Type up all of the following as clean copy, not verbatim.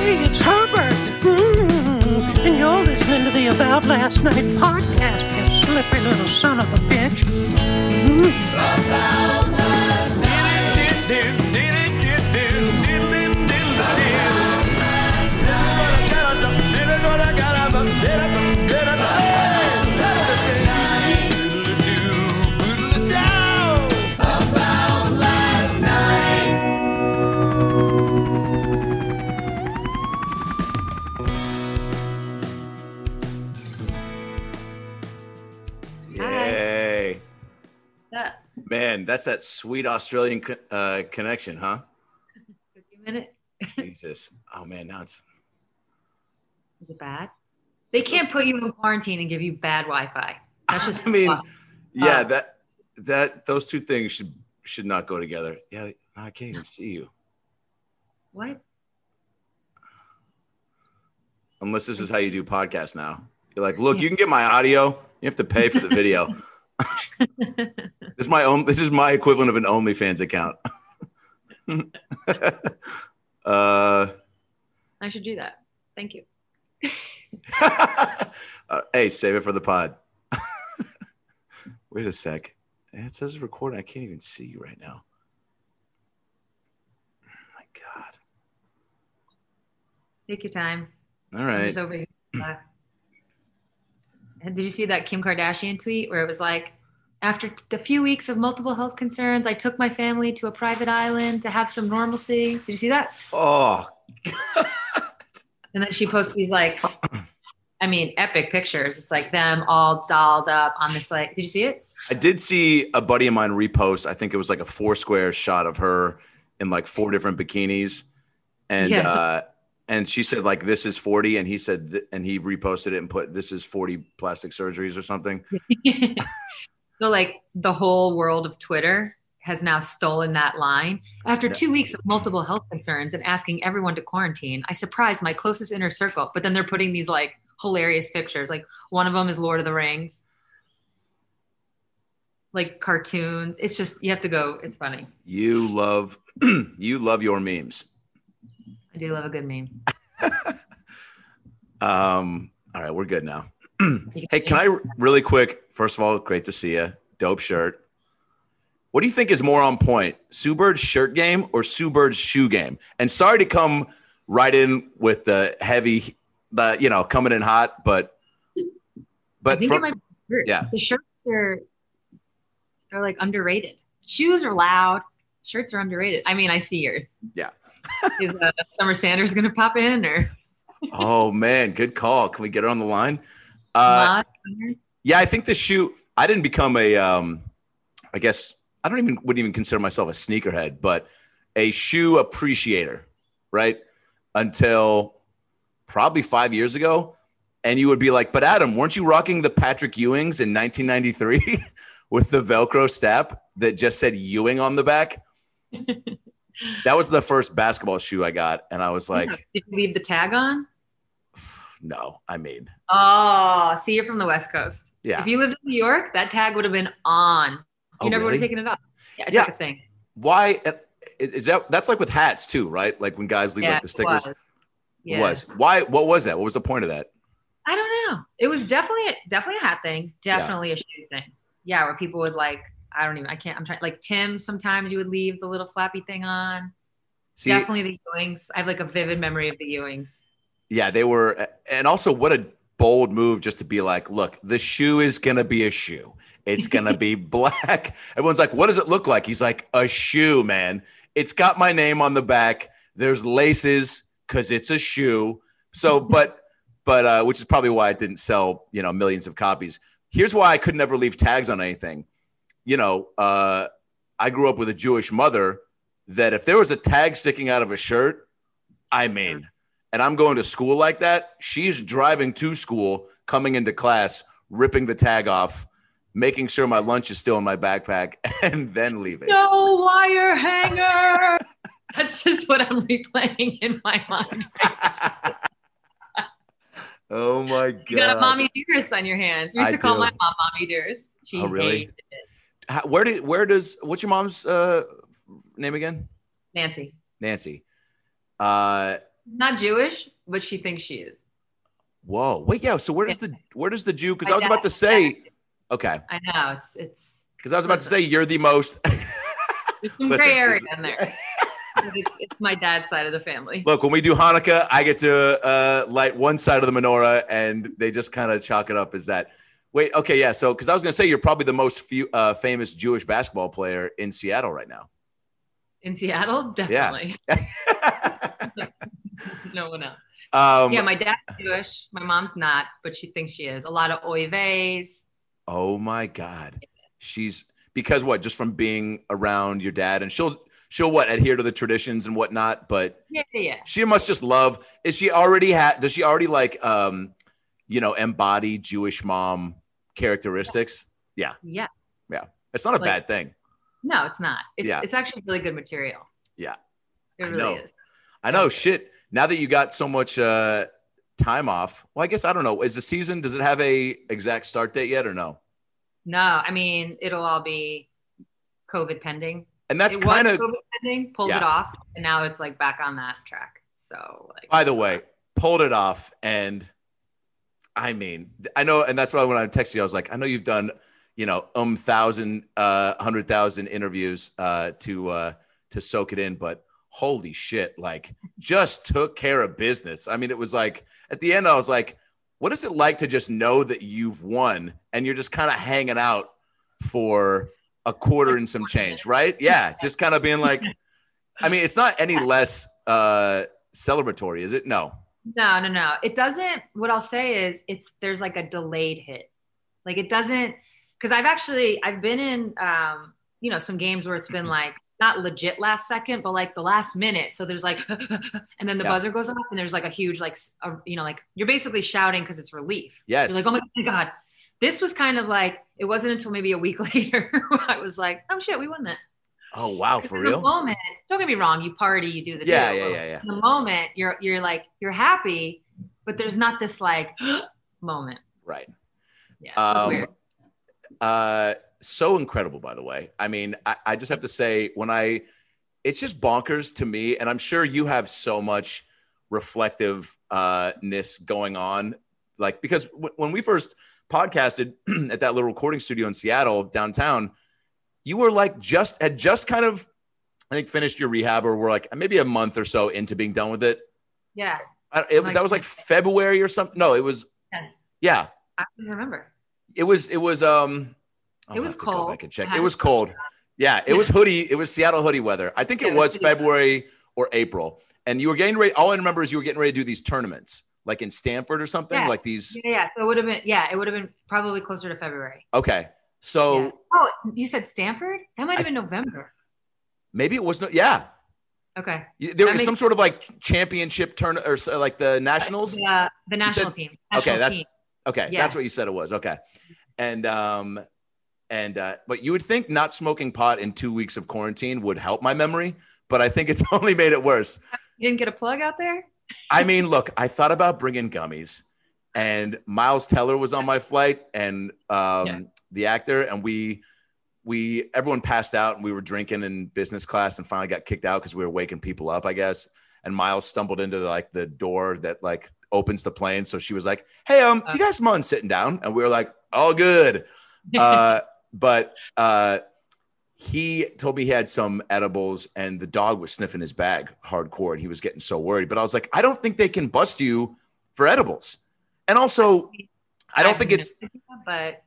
Hey, it's Herbert. And you're listening to the About Last Night podcast, you slippery little son of a bitch. About last night. Man, that's that sweet Australian connection, huh? 50 minute. Jesus. Oh, man, now it's... Is it bad? They can't put you in quarantine and give you bad Wi-Fi. That's just I mean, yeah, those two things should not go together. Yeah, I can't even see you. What? Unless this is how you do podcasts now. You're like, look, you can get my audio. You have to pay for the video. This is my equivalent of an OnlyFans account. I should do that. Thank you. Hey, save it for the pod. Wait a sec. It says recording. I can't even see you right now. Oh my God. Take your time. All right. I'm just over here. Did you see that Kim Kardashian tweet where it was like, after a few weeks of multiple health concerns, I took my family to a private island to have some normalcy. Did you see that? Oh, God. And then she posts these epic pictures. It's like them all dolled up on this, did you see it? I did see a buddy of mine repost. I think it was like a Foursquare shot of her in like 4 different bikinis. And, yes. And she said like, this is 40. And he said, and he reposted it and put, this is 40 plastic surgeries or something. So like the whole world of Twitter has now stolen that line. After 2 weeks of multiple health concerns and asking everyone to quarantine, I surprised my closest inner circle. But then they're putting these like hilarious pictures. Like one of them is Lord of the Rings. Like cartoons. It's just, you have to go. It's funny. You love your memes. I do love a good meme. All right, we're good now. Hey, can I really quick? First of all, great to see you. Dope shirt. What do you think is more on point, Sue Bird's shirt game or Sue Bird's shoe game? And sorry to come right in with the heavy, coming in hot, but I think it might be shirt. Yeah, the shirts are like underrated. Shoes are loud. Shirts are underrated. I mean, I see yours. Yeah. Is Summer Sanders going to pop in or? Oh man, good call. Can we get her on the line? Yeah, I think the shoe. I didn't become a. I guess I wouldn't even consider myself a sneakerhead, but a shoe appreciator, right? Until probably 5 years ago, and you would be like, "But Adam, weren't you rocking the Patrick Ewings in 1993 with the Velcro strap that just said Ewing on the back?" That was the first basketball shoe I got, and I was like, "Did you leave the tag on?" No, I mean. Oh, see, you're from the West Coast. Yeah. If you lived in New York, that tag would have been on. You never would have taken it off. Yeah, it's like a thing. Why is that? That's like with hats too, right? Like when guys leave like the stickers. It was. Why? What was that? What was the point of that? I don't know. It was definitely a hat thing. Definitely a shoe thing. Yeah, where people would like. I'm trying. Like Tim, sometimes you would leave the little flappy thing on. See, definitely the Ewings. I have like a vivid memory of the Ewings. Yeah, they were. And also what a bold move just to be like, look, the shoe is going to be a shoe. It's going to be black. Everyone's like, what does it look like? He's like, a shoe, man. It's got my name on the back. There's laces because it's a shoe. So, but which is probably why it didn't sell, millions of copies. Here's why I could never leave tags on anything. I grew up with a Jewish mother that if there was a tag sticking out of a shirt, and I'm going to school like that, she's driving to school, coming into class, ripping the tag off, making sure my lunch is still in my backpack, and then leaving. No wire hanger. That's just what I'm replaying in my mind. Oh my God. You got a Mommy Dearest on your hands. We used to call my mom Mommy Dearest. She really? hated it. What's your mom's name again? Nancy. Not Jewish, but she thinks she is. Whoa. Wait, yeah. So where does the Jew? Because I was My about to dad- say, okay. I know it's Because I was about to say you're the most. there's some Listen, gray area in there. It's my dad's side of the family. Look, when we do Hanukkah, I get to light one side of the menorah, and they just kind of chalk it up as that. Wait, okay, yeah. So, because I was going to say you're probably the most famous Jewish basketball player in Seattle right now. In Seattle, definitely. No one else. Yeah, my dad's Jewish. My mom's not, but she thinks she is. A lot of oy veys. Oh my God, because what? Just from being around your dad, and she'll what, adhere to the traditions and whatnot. But yeah, she must just love. Does she already like embody Jewish mom characteristics? Yeah. It's not a bad thing. No, it's not. It's actually really good material. Yeah, it really is. I know. Shit. Now that you got so much time off, well, I guess I don't know. Does it have a exact start date yet or no? No, I mean it'll all be COVID pending. And that's kind of COVID pending, pulled it off, and now it's like back on that track. So, by the way, pulled it off, and I mean, I know, and that's why when I texted you, I was like, I know you've done, 100,000 interviews to soak it in, but holy shit, like just took care of business. I mean, it was like at the end, I was like, what is it like to just know that you've won and you're just kind of hanging out for a quarter and some change, right? Yeah. Just kind of being like, I mean, it's not any less celebratory, is it? No. It doesn't. What I'll say is there's like a delayed hit. Like it doesn't, because I've been in, some games where it's been like, not legit last second, but like the last minute. So there's like, and then the buzzer goes off and there's like a huge, like you're basically shouting because it's relief. Yes. You're like, oh my God. This was kind of like, it wasn't until maybe a week later I was like, oh shit, we won that. Oh, wow. For real? In the moment, don't get me wrong. You party, you do the deal. In the moment, you're like, you're happy, but there's not this like moment. Right. Yeah. It was weird. So incredible, by the way. I mean, I just have to say, it's just bonkers to me, and I'm sure you have so much reflectiveness going on, like, because when we first podcasted at that little recording studio in Seattle downtown, you were like had just kind of, I think, finished your rehab, or were like maybe a month or so into being done with it. Yeah. That was like February or something. No, it was. Yeah. I don't remember. It was it was cold. Go back and check. It was cold. Yeah, it was hoodie. It was Seattle hoodie weather. I think it was February or April. And you were getting ready. All I remember is you were getting ready to do these tournaments, like in Stanford or something, like these. Yeah. So it would have been probably closer to February. Okay. So. Yeah. Oh, you said Stanford? That might have been November. Maybe it was yeah. Okay. There was some sort of like championship tournament or like the nationals. The national team. Okay, that's what you said it was. Okay, and but you would think not smoking pot in 2 weeks of quarantine would help my memory, but I think it's only made it worse. You didn't get a plug out there? I mean, look, I thought about bringing gummies, and Miles Teller was on my flight, and the actor, and everyone passed out, and we were drinking in business class, and finally got kicked out because we were waking people up, I guess. And Miles stumbled into like the door that like opens the plane. So she was like, "Hey, you guys mind sitting down?" And we were like, "All good." But he told me he had some edibles, and the dog was sniffing his bag hardcore, and he was getting so worried. But I was like, I don't think they can bust you for edibles. And also, I don't think it's. But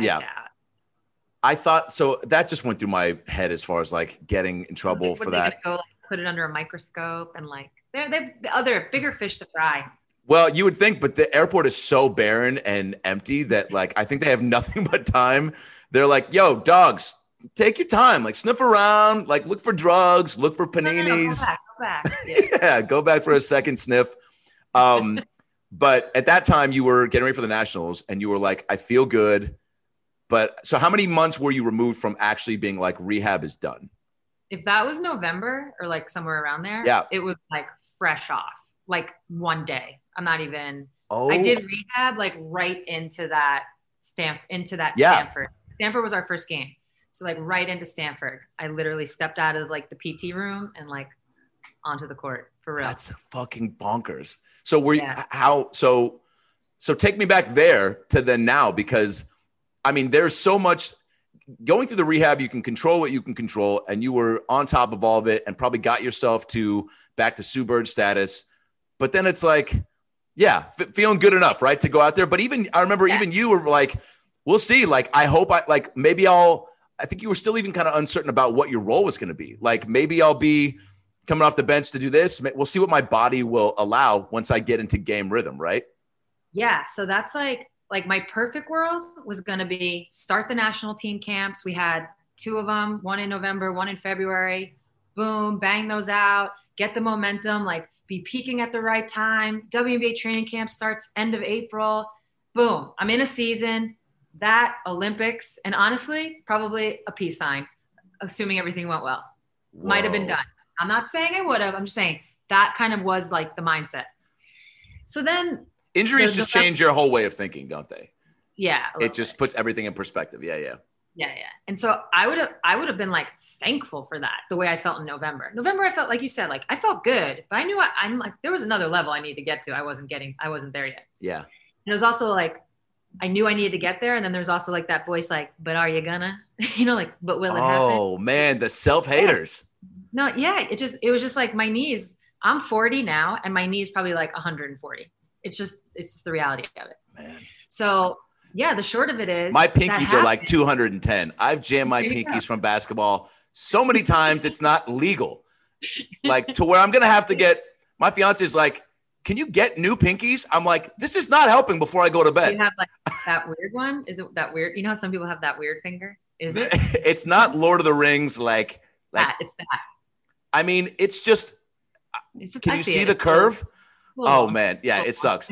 I thought so. That just went through my head as far as like getting in trouble for that. Go, like, put it under a microscope and like they're the other bigger fish to fry. Well, you would think, but the airport is so barren and empty that like I think they have nothing but time. They're like, "Yo, dogs, take your time. Like sniff around. Like look for drugs. Look for paninis. Go back. Yeah, go back for a second sniff." But at that time, you were getting ready for the nationals, and you were like, "I feel good." But so how many months were you removed from actually being like rehab is done? If that was November or like somewhere around there, it was like fresh off, like one day. I'm not even, I did rehab like right into that Stanford. Stanford was our first game. So like right into Stanford, I literally stepped out of like the PT room and like onto the court for real. That's fucking bonkers. So were Yeah. so take me back there to then now, because I mean, there's so much going through the rehab. You can control what you can control, and you were on top of all of it and probably got yourself back to Sue Bird status. But then it's like, yeah, feeling good enough, right, to go out there. But I remember even you were like, we'll see. Like, I hope I think you were still even kind of uncertain about what your role was going to be. Like, maybe I'll be coming off the bench to do this. We'll see what my body will allow once I get into game rhythm, right? Yeah. So that's like my perfect world was going to be start the national team camps. We had 2 of them, one in November, one in February. Boom, bang those out, get the momentum, like be peaking at the right time. WNBA training camp starts end of April. Boom, I'm in a season. That Olympics, and honestly, probably a peace sign, assuming everything went well. Whoa. Might have been done. I'm not saying I would have. I'm just saying that kind of was like the mindset. So then injuries just change your whole way of thinking, don't they? Yeah. It just puts everything in perspective. Yeah. And so I would have been like thankful for that, the way I felt in November. I felt, like you said, like I felt good, but I knew I'm like, there was another level I need to get to. I wasn't there yet. Yeah. And it was also like, I knew I needed to get there. And then there's also like that voice, like, but are you gonna, like, but will it happen? Oh man, the self-haters. No. Yeah. It was just like my knees, I'm 40 now and my knees probably like 140. It's just the reality of it. Man. So yeah, the short of it is my pinkies are like 210. I've jammed my pinkies from basketball so many times it's not legal. Like to where I'm going to have to get, my fiance is like, can you get new pinkies? I'm like, this is not helping before I go to bed. You have like that weird one? Is it that weird? You know how some people have that weird finger? Is it? It's not Lord of the Rings. Like it's that. I mean, it's just can you see the curve? Cool. Man. Yeah, it sucks.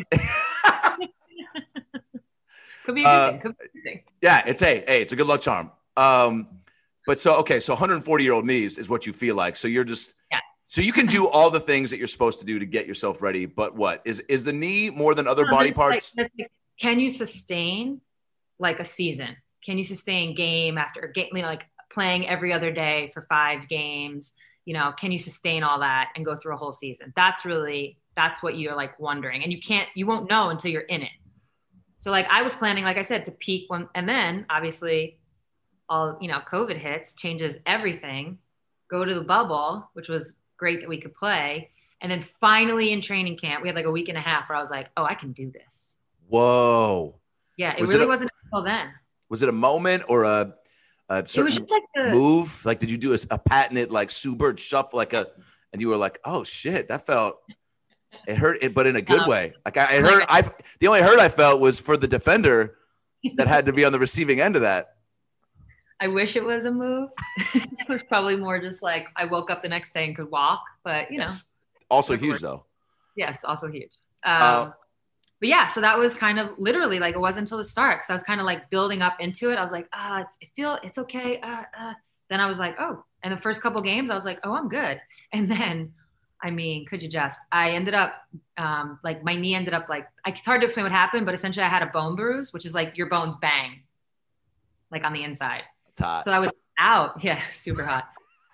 Could be a good thing. Yeah, it's a good luck charm. But so 140-year-old knees is what you feel like. So you're just so you can do all the things that you're supposed to do to get yourself ready. But what is the knee more than other body parts? Like, can you sustain like a season? Can you sustain game after game? Like playing every other day for 5 games. Can you sustain all that and go through a whole season? That's what you're like wondering, and you won't know until you're in it. So like I was planning, like I said, to peak and then obviously all, COVID hits, changes everything, go to the bubble, which was great that we could play. And then finally in training camp, we had like a week and a half where I was like, oh, I can do this. Whoa. Yeah. It wasn't until then. Was it a moment or a certain it was just like move? Like, did you do a patented like Sue Bird shuffle, and you were like, oh shit, that felt, it hurt it, but in a good way. Like the only hurt I felt was for the defender that had to be on the receiving end of that. I wish it was a move. It was probably more just like I woke up the next day and could walk, but yes. Also huge though. Yes, also huge. But yeah, so that was kind of literally like it wasn't until the start because I was kind of like building up into it. I was like, it's okay. Then I was like, oh, and the first couple games I was like, oh, I'm good. And then, I mean, could you just? I ended up like my knee ended up like it's hard to explain what happened, but essentially I had a bone bruise, which is like your bones bang, like on the inside. It's hot. So I was out. Yeah, super hot.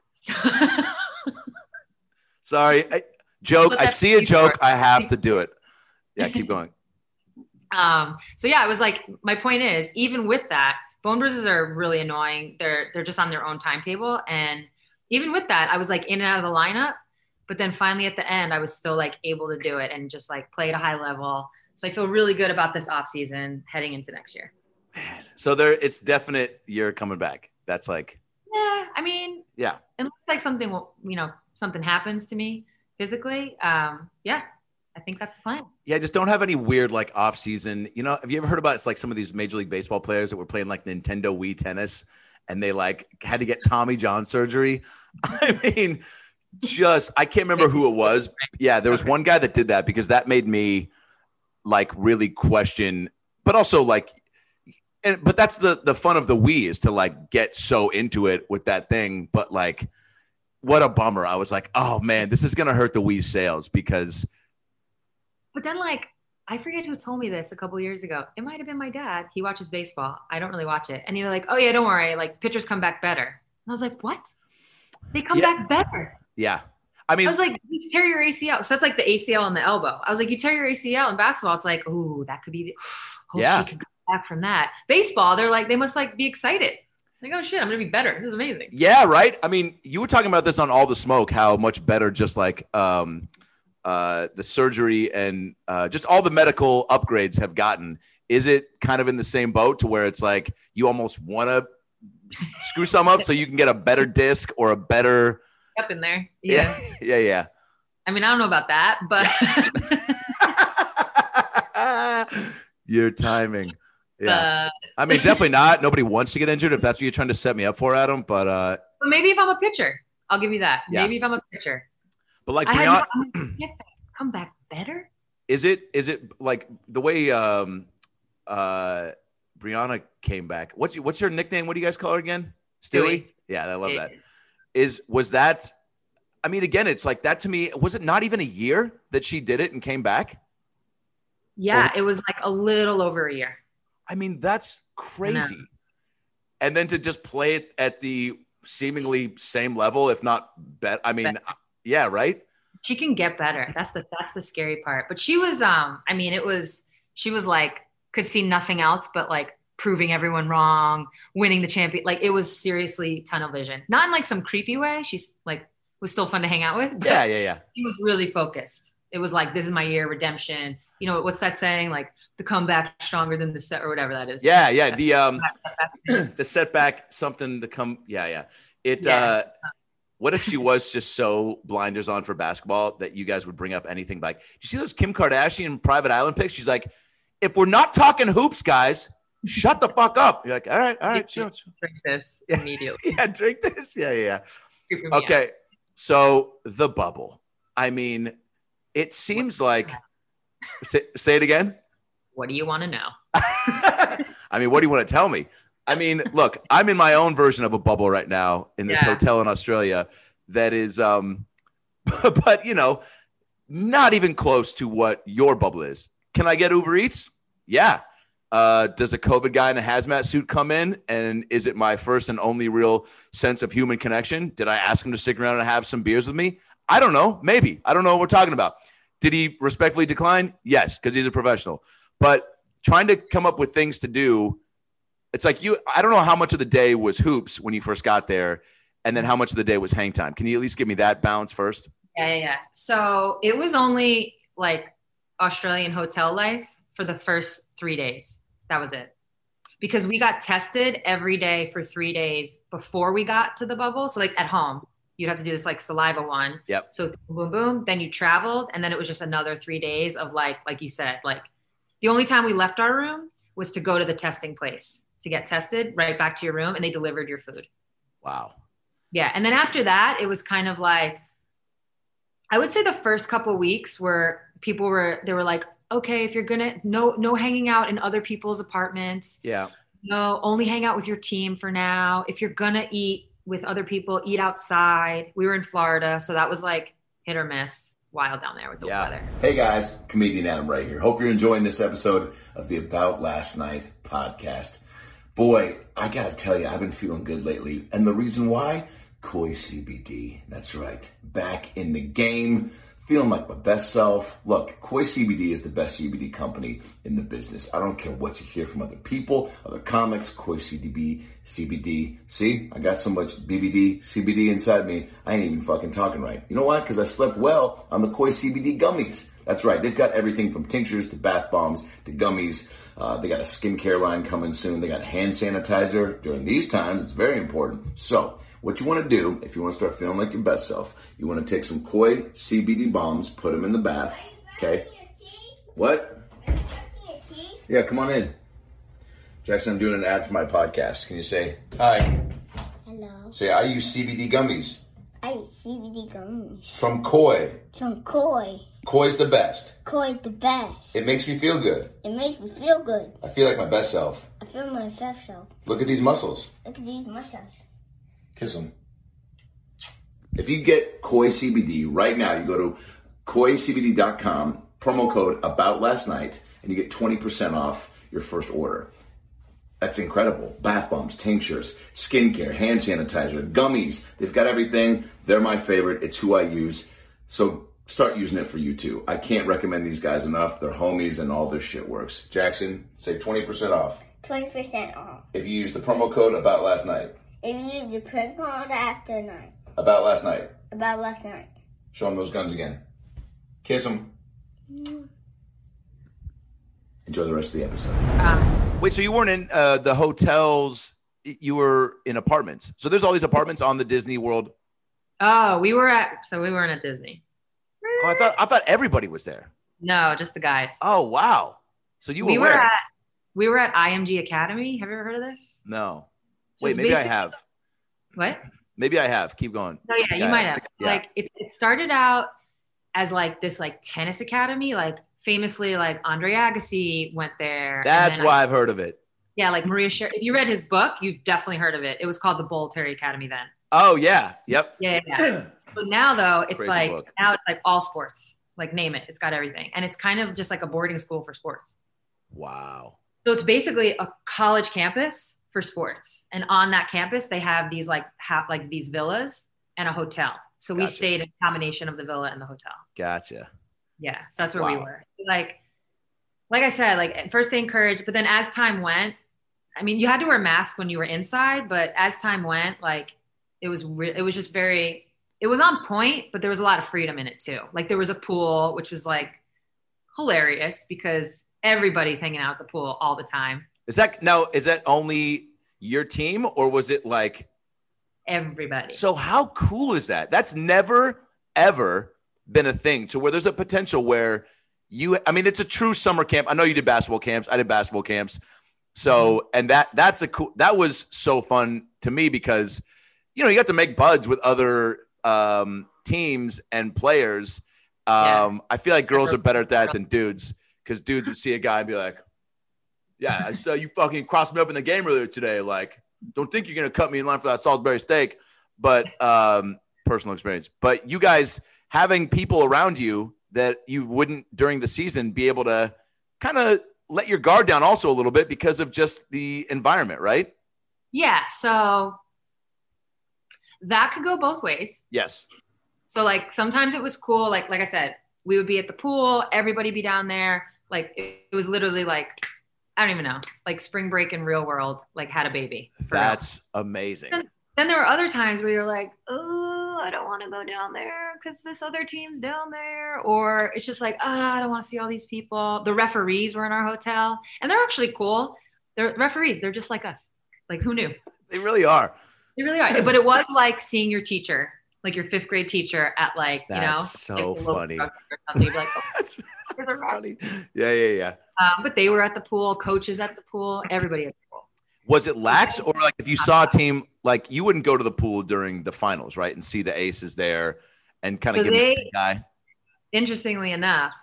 Sorry, joke. I see a joke. I have to do it. Yeah, keep going. So yeah, it was like my point is even with that, bone bruises are really annoying. They're just on their own timetable, and even with that, I was like in and out of the lineup. But then finally at the end, I was still like able to do it and just like play at a high level. So I feel really good about this off season heading into next year. Man. So it's definite you're coming back. That's like, yeah, I mean, yeah, it looks like something happens to me physically. Yeah, I think that's the plan. Yeah. Just don't have any weird like off season. Have you ever heard about it's like some of these Major League Baseball players that were playing like Nintendo Wii tennis and they like had to get Tommy John surgery? I mean, I can't remember who it was. Yeah, there was one guy that did that because that made me like really question, but also like, but that's the fun of the Wii is to like get so into it with that thing. But like, what a bummer. I was like, oh man, this is going to hurt the Wii sales because. But then like, I forget who told me this a couple of years ago. It might've been my dad. He watches baseball. I don't really watch it. And he was like, oh yeah, don't worry. Like pitchers come back better. And I was like, what? They come back better. Yeah. I mean, I was like, you tear your ACL. So that's like the ACL and the elbow. I was like, you tear your ACL in basketball. It's like, ooh, that could be, hope Yeah. she could come back from that. Baseball, they're like, they must like be excited. Like, oh shit, I'm going to be better. This is amazing. yeah, right. I mean, you were talking about this on All the Smoke, how much better just like the surgery and just all the medical upgrades have gotten. Is it kind of in the same boat to where it's like you almost want to screw some up so you can get a better disc or a better Up in there. Yeah. Yeah. I mean, I don't know about that, but Your timing. Yeah. I mean, definitely not. Nobody wants to get injured if that's what you're trying to set me up for, Adam. But maybe if I'm a pitcher, I'll give you that. Yeah. Maybe if I'm a pitcher. But like I Brianna, had come back better. is it like the way Brianna came back? What's her nickname? What do you guys call her again? Stewie? Yeah, I love that. Was that? I mean, again, it's like that to me. Was it not even a year that she did it and came back? Yeah, it was like a little over a year. I mean, that's crazy. And then to just play it at the seemingly same level, if not better. I mean, yeah, right. She can get better. That's the scary part. But she was, she was like, could see nothing else but like proving everyone wrong, winning the champion. Like it was seriously tunnel vision, not in like some creepy way. She's like, was still fun to hang out with. But yeah. She was really focused. It was like, this is my year, redemption. You know, what's that saying? Like the comeback stronger than the set or whatever that is. Yeah. The setback, something to come. Yeah. What if she was just so blinders on for basketball that you guys would bring up anything like, do you see those Kim Kardashian private island pics? She's like, if we're not talking hoops, guys, shut the fuck up. You're like, all right. Sure. Drink this immediately. Yeah, drink this. Yeah. Okay. So the bubble. I mean, it seems like, say it again. What do you want to know? I mean, what do you want to tell me? I mean, look, I'm in my own version of a bubble right now in this hotel in Australia that is, but you know, not even close to what your bubble is. Can I get Uber Eats? Yeah. Does a COVID guy in a hazmat suit come in? And is it my first and only real sense of human connection? Did I ask him to stick around and have some beers with me? I don't know. Maybe. I don't know what we're talking about. Did he respectfully decline? Yes, because he's a professional. But trying to come up with things to do, it's like I don't know how much of the day was hoops when you first got there, and then how much of the day was hang time. Can you at least give me that balance first? Yeah. So it was only like Australian hotel life for the first 3 days. That was it. Because we got tested every day for 3 days before we got to the bubble. So like at home, you'd have to do this like saliva one. Yep. So boom. Then you traveled. And then it was just another 3 days of like you said, like the only time we left our room was to go to the testing place to get tested, right back to your room, and they delivered your food. Wow. Yeah. And then after that, it was kind of like, I would say the first couple of weeks where they were like, okay, if you're gonna, no hanging out in other people's apartments. Yeah. No, only hang out with your team for now. If you're gonna eat with other people, eat outside. We were in Florida, so that was like hit or miss. Wild down there with the weather. Hey guys, comedian Adam right here. Hope you're enjoying this episode of the About Last Night podcast. Boy, I gotta tell you, I've been feeling good lately. And the reason why? Koi CBD. That's right. Back in the game. Feeling like my best self. Look, Koi CBD is the best CBD company in the business. I don't care what you hear from other people, other comics, Koi CBD. See, I got so much CBD inside me, I ain't even fucking talking right. You know why? Because I slept well on the Koi CBD gummies. That's right. They've got everything from tinctures to bath bombs to gummies. They got a skincare line coming soon. They got hand sanitizer. During these times, it's very important. So, what you want to do, if you want to start feeling like your best self, you want to take some Koi CBD bombs, put them in the bath, okay? What? Yeah, come on in. Jackson, I'm doing an ad for my podcast. Can you say hi? Hello. Say, I use CBD gummies. I eat CBD gummies. From Koi. From Koi. Koi's the best. Koi the best. It makes me feel good. It makes me feel good. I feel like my best self. I feel my best self. Look at these muscles. Look at these muscles. Kiss them. If you get Koi CBD right now, you go to koicbd.com, promo code AboutLastNight, and you get 20% off your first order. That's incredible. Bath bombs, tinctures, skincare, hand sanitizer, gummies. They've got everything. They're my favorite. It's who I use. So start using it for you too. I can't recommend these guys enough. They're homies and all this shit works. Jackson, say 20% off 20% off. if you use the promo code About Last Night. If you use the print code after night. About Last Night. About last night. Show them those guns again. Kiss them. Enjoy the rest of the episode. Wait, so you weren't in the hotels? You were in apartments. So there's all these apartments on the Disney World. Oh, we weren't at Disney. Oh, I thought everybody was there. No, just the guys. Oh, wow. So you were We were where? we were at IMG Academy. Have you ever heard of this? No. So Wait, it's maybe I basically- have. What? Maybe I have. Keep going. No, yeah, you might have. Yeah. Like it started out as like this like tennis academy, like famously like Andre Agassi went there. and That's then why I've heard of it. Yeah, like Maria Sher. If you read his book, you've definitely heard of it. It was called the Bolletary Academy then. Oh, yeah. Yep. Yeah. So now though, it's Crazy like book. all sports. Like name it, it's got everything, and it's kind of just like a boarding school for sports. Wow. So it's basically a college campus for sports, and on that campus they have these like these villas and a hotel. So we Gotcha. stayed in a combination of the villa and the hotel. Gotcha. Yeah, so that's where we Wow. were. Like I said, like at first they encouraged, but then as time went, I mean, you had to wear masks when you were inside, but as time went, like it was just very, it was on point, but there was a lot of freedom in it too. Like there was a pool, which was like hilarious because everybody's hanging out at the pool all the time. Is that only your team, or was it like Everybody. So how cool is that? That's never, ever been a thing to where there's a potential where it's a true summer camp. I know you did basketball camps. I did basketball camps. So, and that was so fun to me because, you got to make buds with other teams and players. I feel like girls are better at that than dudes because dudes would see a guy and be like, yeah, I saw you fucking crossed me up in the game earlier today. Like, don't think you're going to cut me in line for that Salisbury steak, but personal experience. But you guys having people around you that you wouldn't during the season be able to kind of let your guard down also a little bit because of just the environment, right? Yeah. So that could go both ways. Yes. So like sometimes it was cool. Like I said, we would be at the pool, everybody be down there. Like it was literally like, I don't even know, like spring break in real world, like had a baby. That's amazing. Then there were other times where you're like, oh, I don't want to go down there because this other team's down there. Or it's just like, I don't want to see all these people. The referees were in our hotel and they're actually cool. They're referees. They're just like us. Like who knew? They really are. They really are. But it was like seeing your teacher, like your fifth grade teacher at like, That's so like funny. Or something. You'd be like, oh, That's funny. Yeah. but they were at the pool, coaches at the pool, everybody at the pool. Was it lax or like if you saw a team, like you wouldn't go to the pool during the finals, right? And see the aces there and kind of give them a stick guy? Interestingly enough,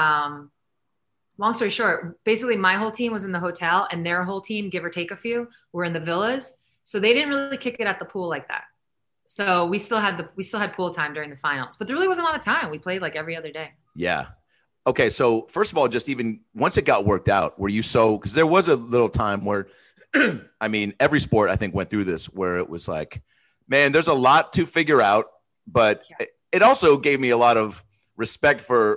long story short, basically my whole team was in the hotel and their whole team, give or take a few, were in the villas. So they didn't really kick it at the pool like that. So we still had pool time during the finals, but there really wasn't a lot of time. We played like every other day. Yeah. Okay. So first of all, just even once it got worked out, were you because there was a little time where, I mean, every sport I think went through this where it was like, man, there's a lot to figure out, but it also gave me a lot of respect for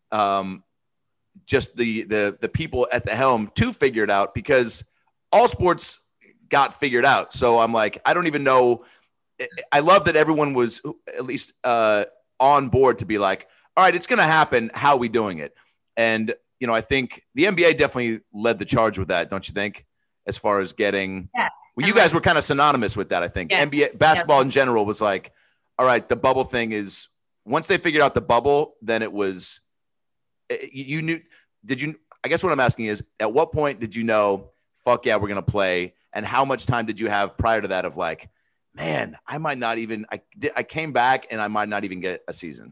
just the people at the helm to figure it out because all sports got figured out. So I'm like, I don't even know. I love that everyone was at least on board to be like, all right, it's going to happen. How are we doing it? And, I think the NBA definitely led the charge with that. Don't you think? As far as getting, well, you guys were kind of synonymous with that. I think NBA basketball in general was like, all right, the bubble thing is once they figured out the bubble, then it was, you knew, I guess what I'm asking is at what point did you know, fuck yeah, we're going to play. And how much time did you have prior to that of like, man, I might not even, I came back and I might not even get a season.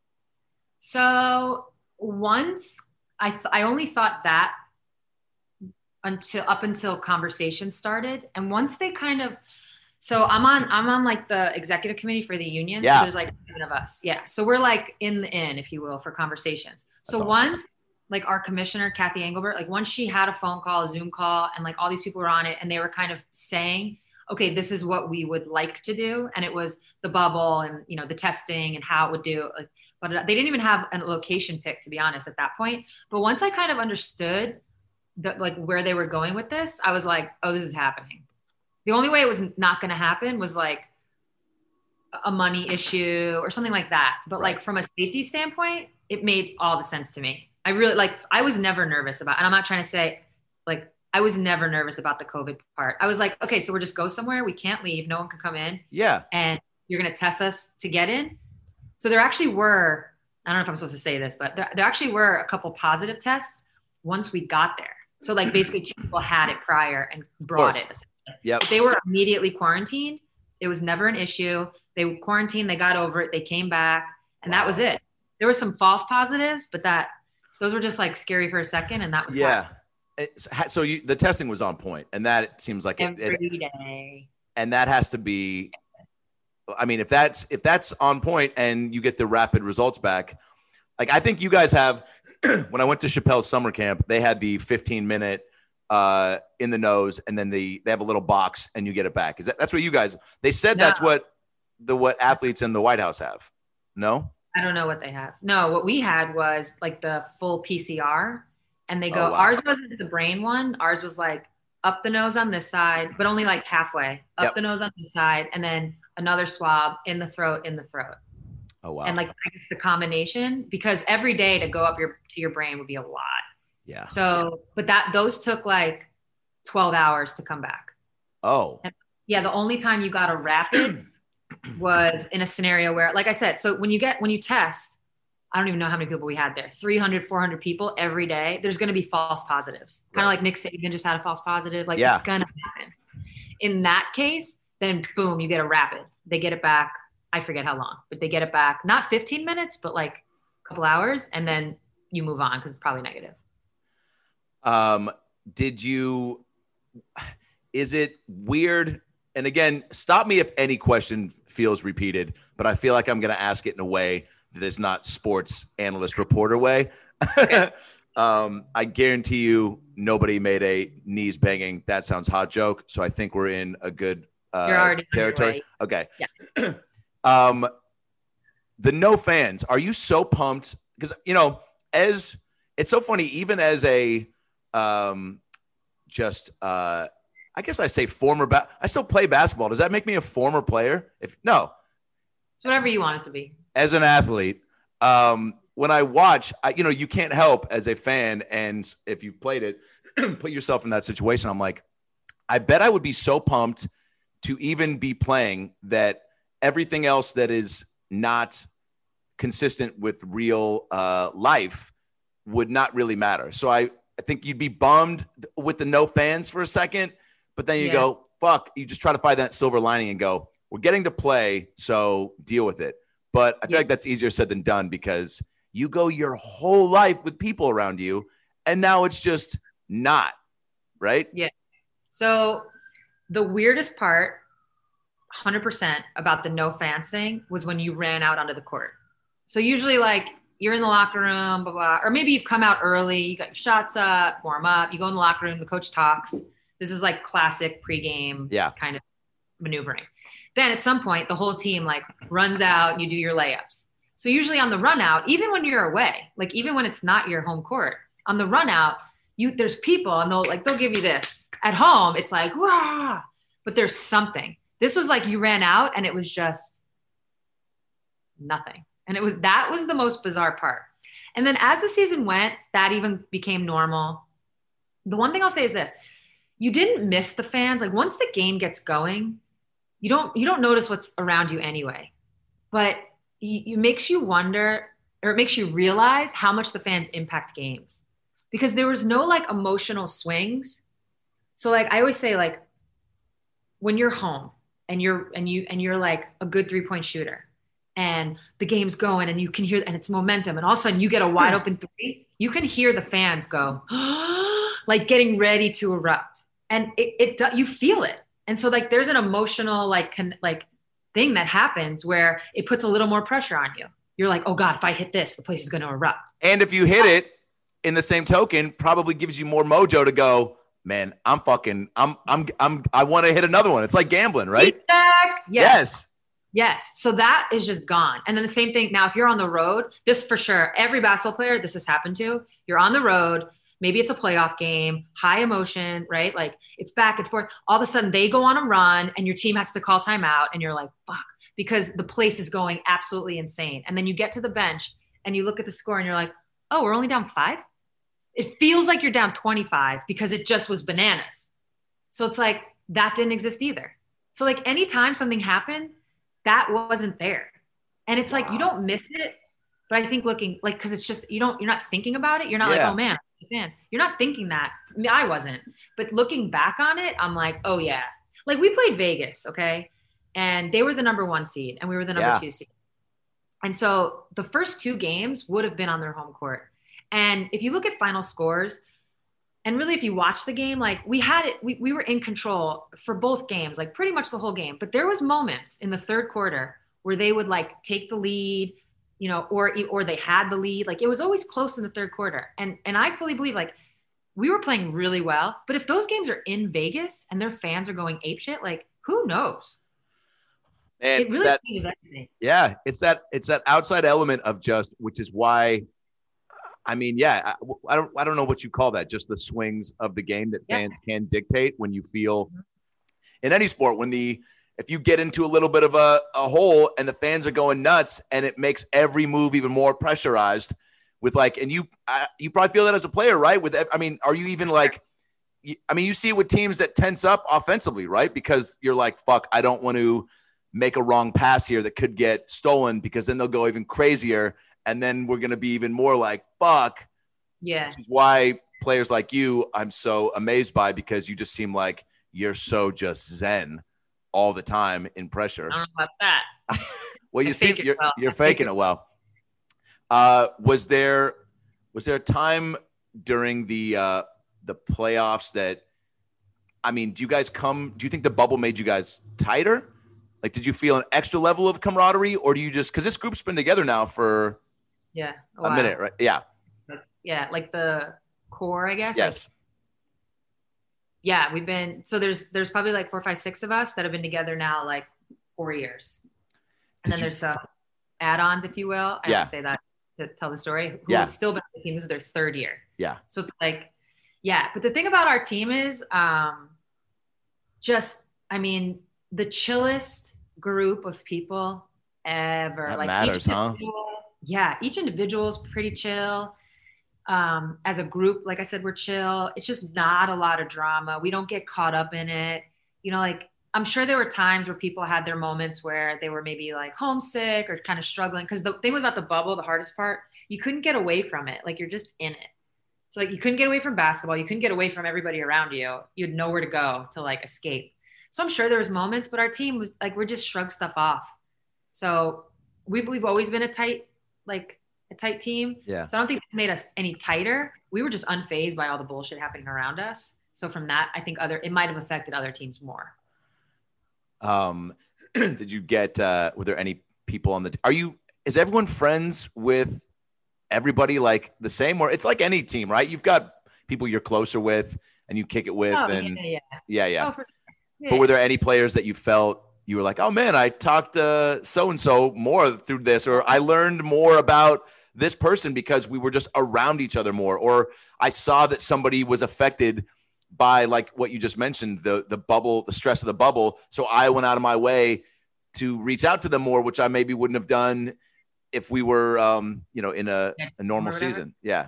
So once I only thought that until conversations started. And once they kind of, so I'm on like the executive committee for the union. Yeah. So there's like 7 of us. Yeah. So we're like in the if you will, for conversations. So That's awesome. Once like our commissioner, Kathy Engelbert, like once she had a phone call, a Zoom call, and like all these people were on it and they were kind of saying, okay, this is what we would like to do. And it was the bubble and, the testing and how it would do. Like, But they didn't even have a location pick, to be honest, at that point. But once I kind of understood like where they were going with this, I was like, oh, this is happening. The only way it was not going to happen was like a money issue or something like that. But like from a safety standpoint, it made all the sense to me. I really I was never nervous about, and I'm not trying to say like, I was never nervous about the COVID part. I was like, okay, so we're just go somewhere. We can't leave. No one can come in. Yeah. And you're going to test us to get in. So there actually were, I don't know if I'm supposed to say this, but there actually were a couple positive tests once we got there. So like basically 2 people had it prior and brought it. Yep. But they were immediately quarantined. It was never an issue. They quarantined, they got over it. They came back and that was it. There were some false positives, but those were just like scary for a second. And that was So the testing was on point, and that seems like every day. And that has to be, I mean, if that's on point and you get the rapid results back, like I think you guys have, when I went to Chappelle's summer camp, they had the 15-minute in the nose, and then they have a little box and you get it back. That's what you guys, they said that's what athletes in the White House have. No? I don't know what they have. No, what we had was like the full PCR, and they go, wow. Ours wasn't the brain one. Ours was like up the nose on this side, but only like halfway up the nose on this side. And then another swab in the throat. Oh, wow. And like, I guess the combination, because every day to go up to your brain would be a lot. Yeah. So, but those took like 12 hours to come back. Oh. And the only time you got a rapid was in a scenario where, like I said, so when you test, I don't even know how many people we had there, 300, 400 people every day, there's going to be false positives. Kind of like Nick Saban just had a false positive. Like it's going to happen. In that case, then boom, you get a rapid. They get it back. I forget how long, but they get it back. Not 15 minutes, but like a couple hours. And then you move on because it's probably negative. Is it weird? And again, stop me if any question feels repeated, but I feel like I'm going to ask it in a way that is not sports analyst reporter way. Okay. I guarantee you nobody made a knees banging, that sounds hot joke. So I think we're in a good territory. Okay. Yeah. The no fans, are you so pumped? Because, as it's so funny, even as a, I guess I say I still play basketball. Does that make me a former player? No. It's whatever you want it to be. As an athlete, when I watch, you can't help as a fan. And if you played it, put yourself in that situation. I'm like, I bet I would be so pumped to even be playing that everything else that is not consistent with real life would not really matter. So I think you'd be bummed with the no fans for a second, but then you go, fuck, you just try to find that silver lining and go, we're getting to play, so deal with it. But I feel like that's easier said than done because you go your whole life with people around you, and now it's just not, right? Yeah. So the weirdest part, 100% about the no fans thing was when you ran out onto the court. So usually like you're in the locker room, blah, blah, or maybe you've come out early, you got your shots up, warm up, you go in the locker room, the coach talks. This is like classic pregame kind of maneuvering. Then at some point, the whole team like runs out and you do your layups. So usually on the run out, even when you're away, like even when it's not your home court, on the run out, there's people and they'll give you this. At home, it's like, rah, but there's something. This was like you ran out and it was just nothing. And that was the most bizarre part. And then as the season went, that even became normal. The one thing I'll say is this. You didn't miss the fans. Like once the game gets going, you don't notice what's around you anyway. But it makes you wonder, or it makes you realize how much the fans impact games. Because there was no like emotional swings. So like I always say, like when you're home and you're like a good 3-point shooter and the game's going and you can hear, and it's momentum, and all of a sudden you get a wide open 3, you can hear the fans go like getting ready to erupt, and you feel it. And so like there's an emotional like thing that happens where it puts a little more pressure on you. You're like, oh God, if I hit this, the place is going to erupt. And if you hit it in the same token, probably gives you more mojo to go, man, I want to hit another one. It's like gambling, right? Feedback. Yes. Yes. So that is just gone. And then the same thing. Now, if you're on the road, this for sure, every basketball player this has happened to, you're on the road. Maybe it's a playoff game, high emotion, right? Like it's back and forth. All of a sudden they go on a run and your team has to call timeout and you're like, fuck, because the place is going absolutely insane. And then you get to the bench and you look at the score and you're like, oh, we're only down 5. It feels like you're down 25 because it just was bananas. So it's like, that didn't exist either. So like anytime something happened, that wasn't there. And it's like, you don't miss it. But I think looking like, cause it's just, you're not thinking about it. You're not like, oh man, fans. You're not thinking that. I mean, I wasn't, but looking back on it, I'm like, oh yeah. Like we played Vegas. Okay. And they were the number 1 seed and we were the number 2 seed. And so the first 2 games would have been on their home court. And if you look at final scores, and really, if you watch the game, like we had it, we were in control for both games, like pretty much the whole game. But there was moments in the third quarter where they would like take the lead, you know, or they had the lead. Like it was always close in the third quarter. And I fully believe like we were playing really well. But if those games are in Vegas and their fans are going apeshit, like who knows? And it really changes everything. Yeah, it's that outside element of just, which is why. I mean, yeah, I don't know what you call that. Just the swings of the game that fans can dictate when you feel in any sport, if you get into a little bit of a hole and the fans are going nuts and it makes every move even more pressurized with like, and you probably feel that as a player, right? Are you even like, you see it with teams that tense up offensively, right? Because you're like, fuck, I don't want to make a wrong pass here that could get stolen because then they'll go even crazier. And then we're going to be even more like, fuck. Yeah. Which is why players like you, I'm so amazed by, because you just seem like you're so just zen all the time in pressure. I don't know about that. Well, you're faking it well. Was there a time during the playoffs that, do you think the bubble made you guys tighter? Like, did you feel an extra level of camaraderie, or do you just, because this group's been together now for a minute, right? Yeah. Yeah. Like the core, I guess. Yes. We've been, so there's probably like 4, 5, 6 of us that have been together now, like 4 years. And then there's some add-ons, if you will. I would say that to tell the story, who have still been on the team. This is their 3rd year. Yeah. So it's like, but the thing about our team is the chillest group of people ever. That like matters, huh? Yeah, each individual is pretty chill. As a group, like I said, we're chill. It's just not a lot of drama. We don't get caught up in it. You know, like I'm sure there were times where people had their moments where they were maybe like homesick or kind of struggling. Because the thing about the bubble, the hardest part, you couldn't get away from it. Like you're just in it. So like you couldn't get away from basketball. You couldn't get away from everybody around you. You had nowhere to go to like escape. So I'm sure there was moments, but our team was like, we're just shrug stuff off. So we've always been a tight team. Yeah. So I don't think it made us any tighter. We were just unfazed by all the bullshit happening around us. So from that, I think it might have affected other teams more. Did you get, were there any people on is everyone friends with everybody like the same, or it's like any team, right? You've got people you're closer with and you kick it with. Oh, and yeah. Oh, for sure. Yeah. But were there any players that you felt you were like, oh man, I talked to so-and-so more through this, or I learned more about this person because we were just around each other more, or I saw that somebody was affected by like what you just mentioned, the bubble, the stress of the bubble. So I went out of my way to reach out to them more, which I maybe wouldn't have done if we were, in a normal season. Yeah.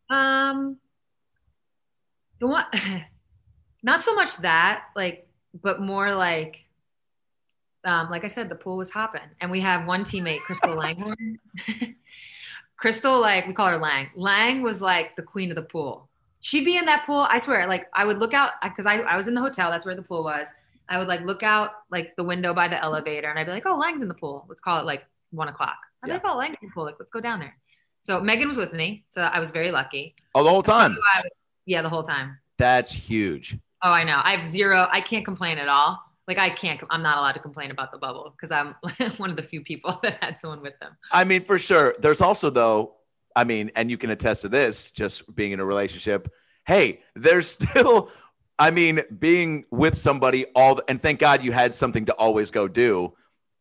Not so much that, but more like I said, the pool was hopping, and we have one teammate, Crystal Langhorn. Crystal, we call her Lang. Lang was like the queen of the pool. She'd be in that pool. I swear, I would look out because I was in the hotel. That's where the pool was. I would look out the window by the elevator, and I'd be like, oh, Lang's in the pool. Let's call it 1 o'clock. I'd be like, oh, Lang's in the pool. Let's go down there. So Megan was with me. So I was very lucky. Oh, the whole time? Yeah, the whole time. That's huge. Oh, I know. I can't complain at all. I'm not allowed to complain about the bubble because I'm one of the few people that had someone with them. For sure. There's also though, and you can attest to this, just being in a relationship. Hey, there's still, being with somebody and thank God you had something to always go do.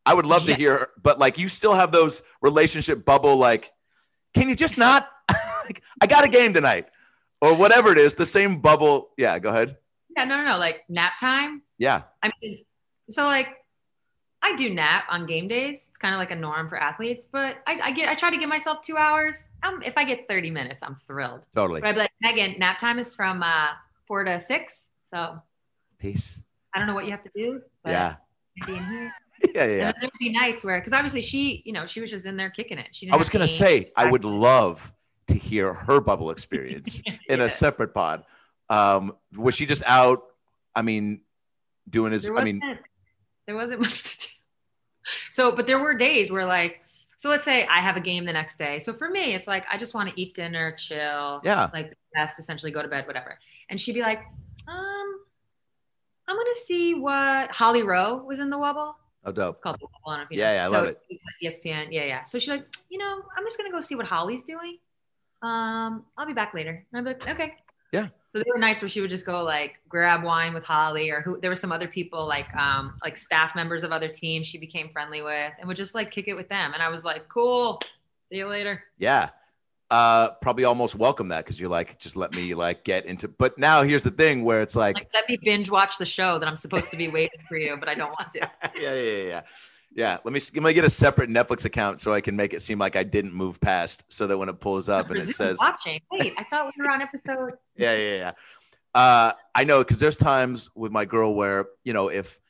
I would love to hear, but like, you still have those relationship bubble, like, can you just not, like, I got a game tonight or whatever it is, the same bubble. Yeah, go ahead. Yeah, no. Like nap time. Yeah. I mean, so like I do nap on game days. It's kind of like a norm for athletes, but I try to give myself 2 hours. If I get 30 minutes, I'm thrilled. Totally. But I'd be like, Megan, nap time is from 4 to 6. So Peace. I don't know what you have to do. But Yeah. be in here. Yeah. And then there'd be nights where, because obviously she was just in there kicking it. She didn't I was have going to games. say, I would love to hear her bubble experience in a separate pod. Was she just out? I mean, doing his, there wasn't much to do. So, but there were days where like, so let's say I have a game the next day. So for me, it's like, I just want to eat dinner, chill. Yeah. Like that's essentially go to bed, whatever. And she'd be like, I'm going to see what Holly Rowe was in the Wubble. Oh, dope. It's called the Wubble. I don't know if you Yeah, know. I love it. ESPN. Yeah. So she's like, I'm just going to go see what Holly's doing. I'll be back later. And I'd be like, okay. Yeah. So there were nights where she would just go like grab wine with Holly, or there were some other people like staff members of other teams she became friendly with, and would just like kick it with them. And I was like, cool. See you later. Yeah. Probably almost welcome that, because you're like, just let me like get into. But now here's the thing where it's like let me binge watch the show that I'm supposed to be waiting for you, but I don't want to. Yeah. Let me get a separate Netflix account so I can make it seem like I didn't move past, so that when it pulls up and it says watching. Wait, I thought we were on episode. Yeah. I know, because there's times with my girl where, if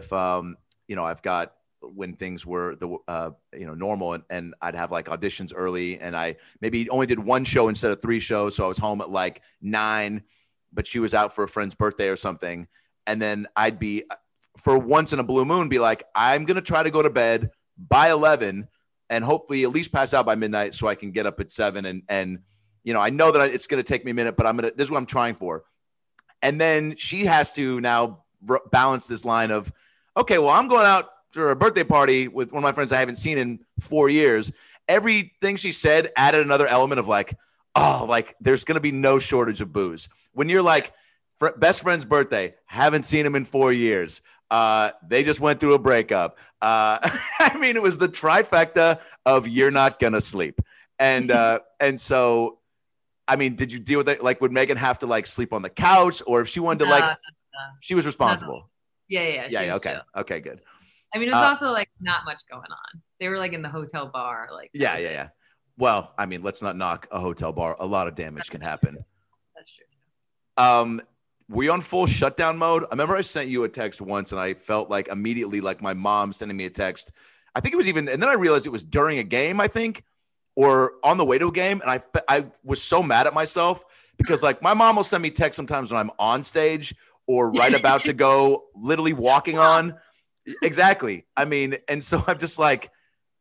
I've got, when things were normal, and I'd have like auditions early, and I maybe only did one show instead of 3 shows. So I was home at like 9, but she was out for a friend's birthday or something. And then I'd be, for once in a blue moon, be like, I'm going to try to go to bed by 11 and hopefully at least pass out by midnight so I can get up at 7. And I know that it's going to take me a minute, but this is what I'm trying for. And then she has to now balance this line of, okay, well, I'm going out for a birthday party with one of my friends I haven't seen in 4 years. Everything she said added another element of like, oh, like there's going to be no shortage of booze. When you're like, best friend's birthday, haven't seen him in 4 years. They just went through a breakup. It was the trifecta of you're not going to sleep. And so, did you deal with it? Like, would Megan have to like sleep on the couch, or if she wanted to she was responsible? No. Yeah. Okay. Chill. Okay, good. It was also like not much going on. They were like in the hotel bar. Like, yeah. Well, let's not knock a hotel bar. A lot of damage can happen. That's true. Were you on full shutdown mode? I remember I sent you a text once, and I felt like immediately like my mom sending me a text. I think it was even, and then I realized it was during a game, I think, or on the way to a game. And I was so mad at myself, because like my mom will send me texts sometimes when I'm on stage or right about to go, literally walking on. Exactly. And so I'm just like,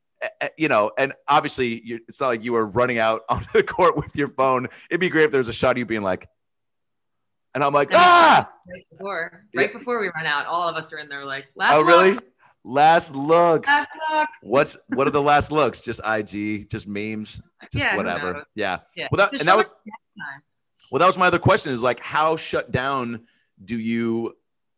and obviously it's not like you were running out onto the court with your phone. It'd be great if there was a shot of you being like, and I'm like, Right before we run out, all of us are in there like, really? Last looks. What are the last looks? Just IG, just memes, just whatever. Yeah. Well, that was my other question, is like, how shut down do you,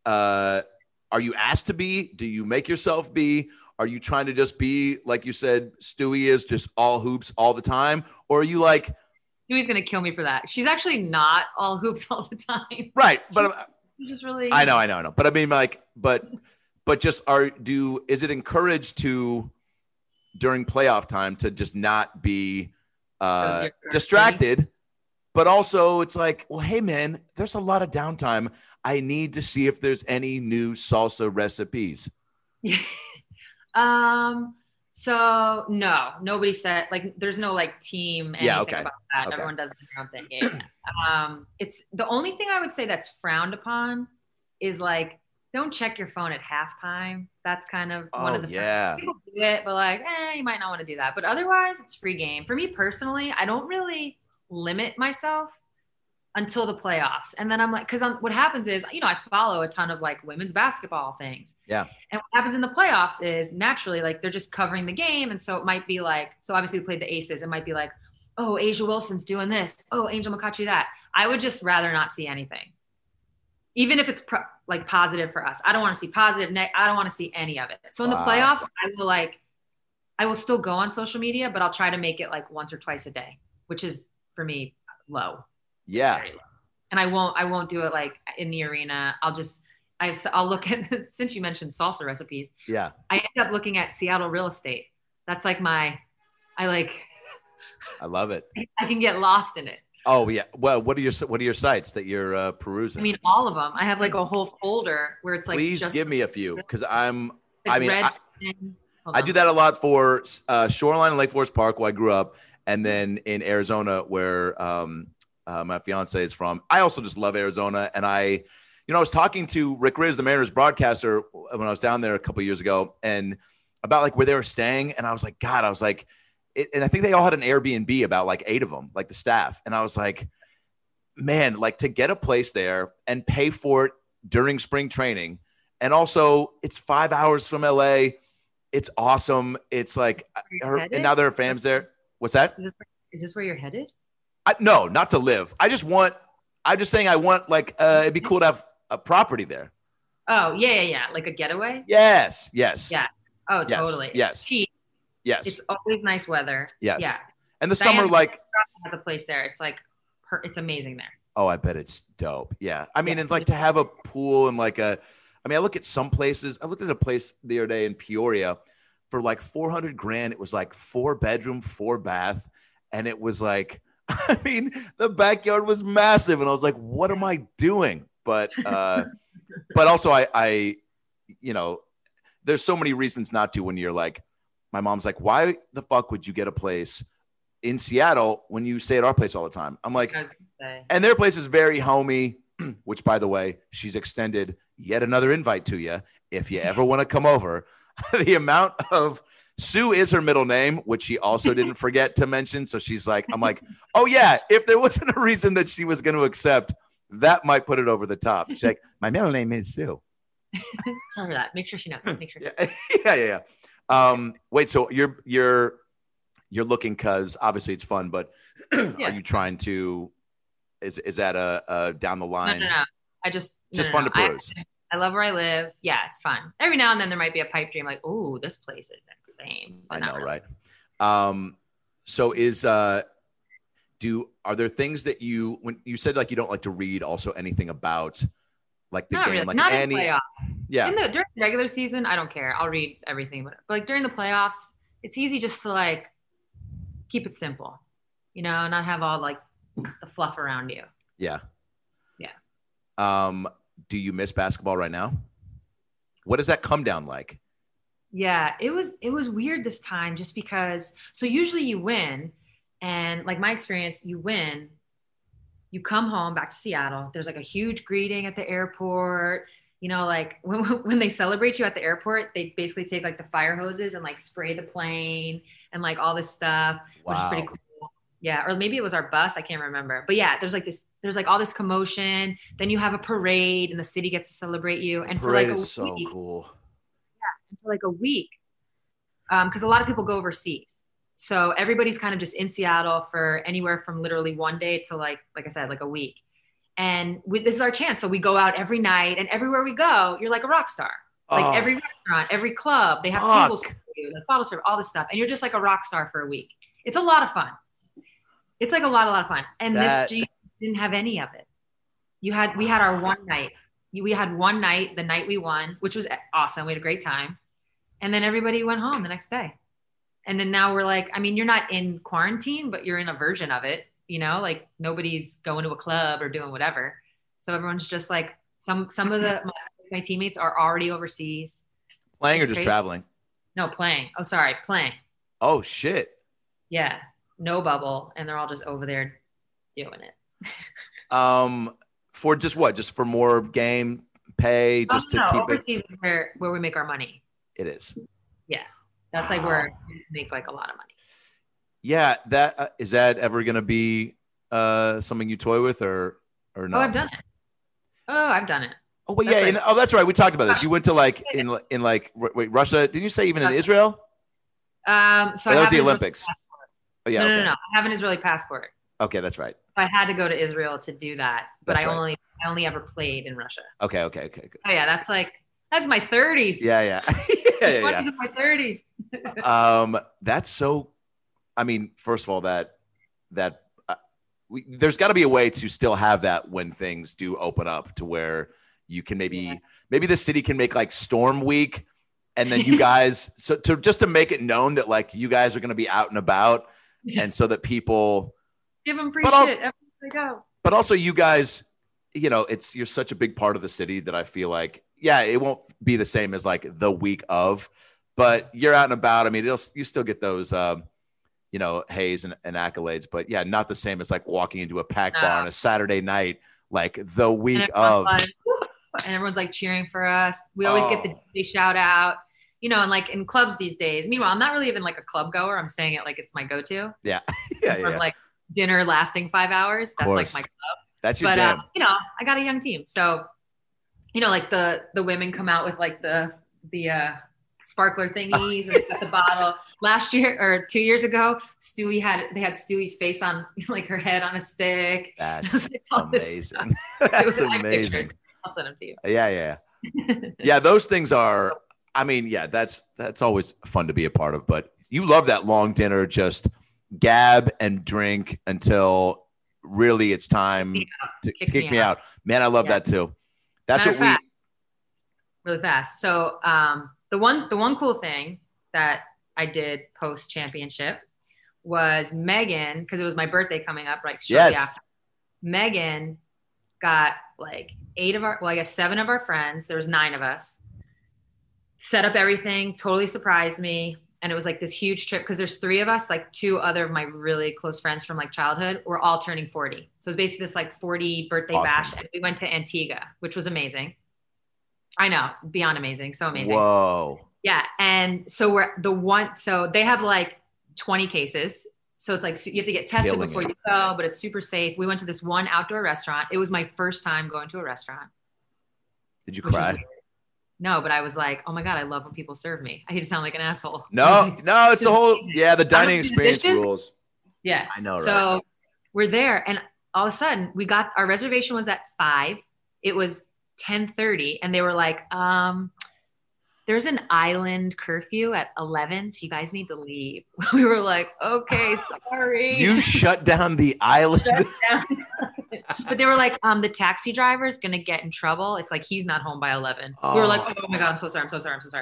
are you asked to be? Do you make yourself be? Are you trying to just be, like you said, Stewie is just all hoops all the time? Or are you like, Stewie's going to kill me for that. She's actually not all hoops all the time. Right. But she's just really, I know. But but just is it encouraged to, during playoff time, to just not be distracted? But also it's like, well, hey man, there's a lot of downtime. I need to see if there's any new salsa recipes. So no, nobody said, like, there's no like team anything about that. Okay. Everyone does their own thing. Yeah. It's the only thing I would say that's frowned upon is like, don't check your phone at halftime. That's kind of one of the people do it, but like, you might not want to do that. But otherwise, it's free game. For me personally, I don't really limit myself until the playoffs. And then I'm like, because what happens is, I follow a ton of like women's basketball things. Yeah. And what happens in the playoffs is naturally, like, they're just covering the game. And so it might be like, so obviously we played the Aces. It might be like, oh, Asia Wilson's doing this. Oh, Angel McCutcheon that. I would just rather not see anything. even if it's like positive for us. I don't want to see positive, I don't want to see any of it. So in the Wow. playoffs, I will still go on social media, but I'll try to make it like once or twice a day, which is for me low. Yeah. Very low. And I won't do it like in the arena. I'll look at, since you mentioned salsa recipes, Yeah. I end up looking at Seattle real estate. That's like I love it. I can get lost in it. Oh yeah. Well, what are your sites that you're perusing? I mean, all of them. I have like a whole folder where it's like, please just give me a few, because like I do that a lot for Shoreline and Lake Forest Park, where I grew up, and then in Arizona, where my fiance is from. I also just love Arizona, and I was talking to Rick Riz, the Mariners broadcaster, when I was down there a couple of years ago, and about like where they were staying, and I was like, God, and I think they all had an Airbnb, about like 8 of them, like the staff, and I was like, man, like to get a place there and pay for it during spring training, and also it's 5 hours from LA. It's awesome. It's like, and now there are fans there. What's that? Is this where you're headed? No, not to live. I'm just saying I want like, it'd be cool to have a property there. Oh, yeah. Like a getaway? Yes. Yeah. Oh, Yes. totally. Yes. It's cheap. Yes. It's always nice weather. Yes. Yeah. And the summer, like, has a place there. It's like, it's amazing there. oh, I bet it's dope. Yeah. I mean, and like to have a pool and like I look at some places. I looked at a place the other day in Peoria for like $400,000. It was like 4-bedroom, 4-bath. And it was like, I mean, the backyard was massive. And I was like, what am I doing? But also I there's so many reasons not to, when you're like, my mom's like, why the fuck would you get a place in Seattle when you stay at our place all the time? I'm like, and their place is very homey, which, by the way, she's extended yet another invite to you if you ever want to come over. The amount of Sue is her middle name, which she also didn't forget to mention. So she's like, I'm like, oh yeah, if there wasn't a reason that she was going to accept, that might put it over the top. She's like, my middle name is Sue. Tell her that. Make sure she knows. Make sure. Yeah. Wait, so you're looking, because obviously it's fun, but are you trying to? Is that a down the line? No. I just fun to peruse. I love where I live. Yeah, it's fun. Every now and then there might be a pipe dream, like, oh, this place is insane. I know, really. Right? So are there things that when you said like you don't like to read also anything about like the not game, really. like not any, in playoffs. Yeah. During the regular season, I don't care. I'll read everything, but like during the playoffs, it's easy just to like keep it simple, not have all like the fluff around you. Yeah. Yeah. Do you miss basketball right now? What does that come down like? Yeah, it was weird this time, just because, so usually you win, and like my experience, you win, you come home back to Seattle, there's like a huge greeting at the airport, like when they celebrate you at the airport, they basically take like the fire hoses and like spray the plane and like all this stuff, which is pretty cool. Yeah. Or maybe it was our bus. I can't remember, but yeah, there's like all this commotion. Then you have a parade and the city gets to celebrate you. And for like a week, so cool. Yeah. And for like a week, because a lot of people go overseas. So everybody's kind of just in Seattle for anywhere from literally one day to like I said, like a week. And this is our chance. So we go out every night, and everywhere we go, you're like a rock star. Like every restaurant, every club, they have tables for you, like bottle serve, all this stuff. And you're just like a rock star for a week. It's a lot of fun. It's like a lot of fun. And this G didn't have any of it. We had our one night. We had one night, the night we won, which was awesome. We had a great time. And then everybody went home the next day. And then now we're like, I mean, you're not in quarantine, but you're in a version of it, like nobody's going to a club or doing whatever. So everyone's just like, some of my teammates are already overseas. Playing or just traveling? No, playing. Oh, sorry. Playing. Oh, shit. Yeah. No bubble. And they're all just over there doing it. For just what? Just for more game pay? Just to keep overseas is where we make our money. It is. Yeah. That's like where we make like a lot of money. Yeah. That is that ever going to be something you toy with or no? Oh, I've done it. Oh, but yeah. That's right. We talked about this. You went to like in like Russia. Didn't you say even in Israel? So that was the Olympics. Oh, yeah. No. I have an Israeli passport. Okay, that's right. I had to go to Israel to do that, but That's I right. only ever played in Russia. Okay, good. Oh yeah, that's my 30s. Yeah. yeah, 20s of my 30s. That's so. I mean, first of all, that there's got to be a way to still have that when things do open up, to where you can maybe the city can make like Storm Week, and then you guys just to make it known that like you guys are going to be out and about, and so that people Give them free But shit also- everywhere they go. but also you guys, you're such a big part of the city that I feel like, it won't be the same as like the week of, but you're out and about. I mean, you still get those, haze and accolades, but not the same as like walking into a packed bar on a Saturday night, like the week of. And everyone's like cheering for us. We always get the DJ shout out, and like in clubs these days. Meanwhile, I'm not really even like a club goer. I'm saying it like it's my go-to. Yeah. From like dinner lasting 5 hours. That's like my club. That's your jam. I got a young team. So, like the women come out with like the sparkler thingies and they got the bottle. Last year or 2 years ago, they had Stewie's face on like her head on a stick. That's like, amazing. That's amazing. I'll send them to you. Yeah. Yeah, those things are, I mean, that's always fun to be a part of, but you love that long dinner, just gab and drink until really it's time to kick me out. Man, I love that too. That's what we really fast. So the one cool thing that I did post championship was Megan, because it was my birthday coming up right shortly after. Megan got like 7 of our friends. There was 9 of us. Set up everything, totally surprised me. And it was like this huge trip because there's 3 of us, like 2 other of my really close friends from like childhood, we're all turning 40. So it's basically this like 40 birthday bash. And we went to Antigua, which was amazing. I know, beyond amazing. So amazing. Whoa. Yeah. And so so they have like 20 cases. So it's like, so you have to get tested before you go, but it's super safe. We went to this one outdoor restaurant. It was my first time going to a restaurant. Did you cry? No, but I was like, oh my God, I love when people serve me. I hate to sound like an asshole. No, it's the whole, the dining experience rules. Yeah. I know, right? So we're there and all of a sudden our reservation was at 5. It was 10:30 and they were like, there's an island curfew at 11, so you guys need to leave. We were like, okay, sorry. You shut down the island? But they were like, the taxi driver is going to get in trouble. It's like, he's not home by 11. Oh. We were like, oh my God, I'm so sorry.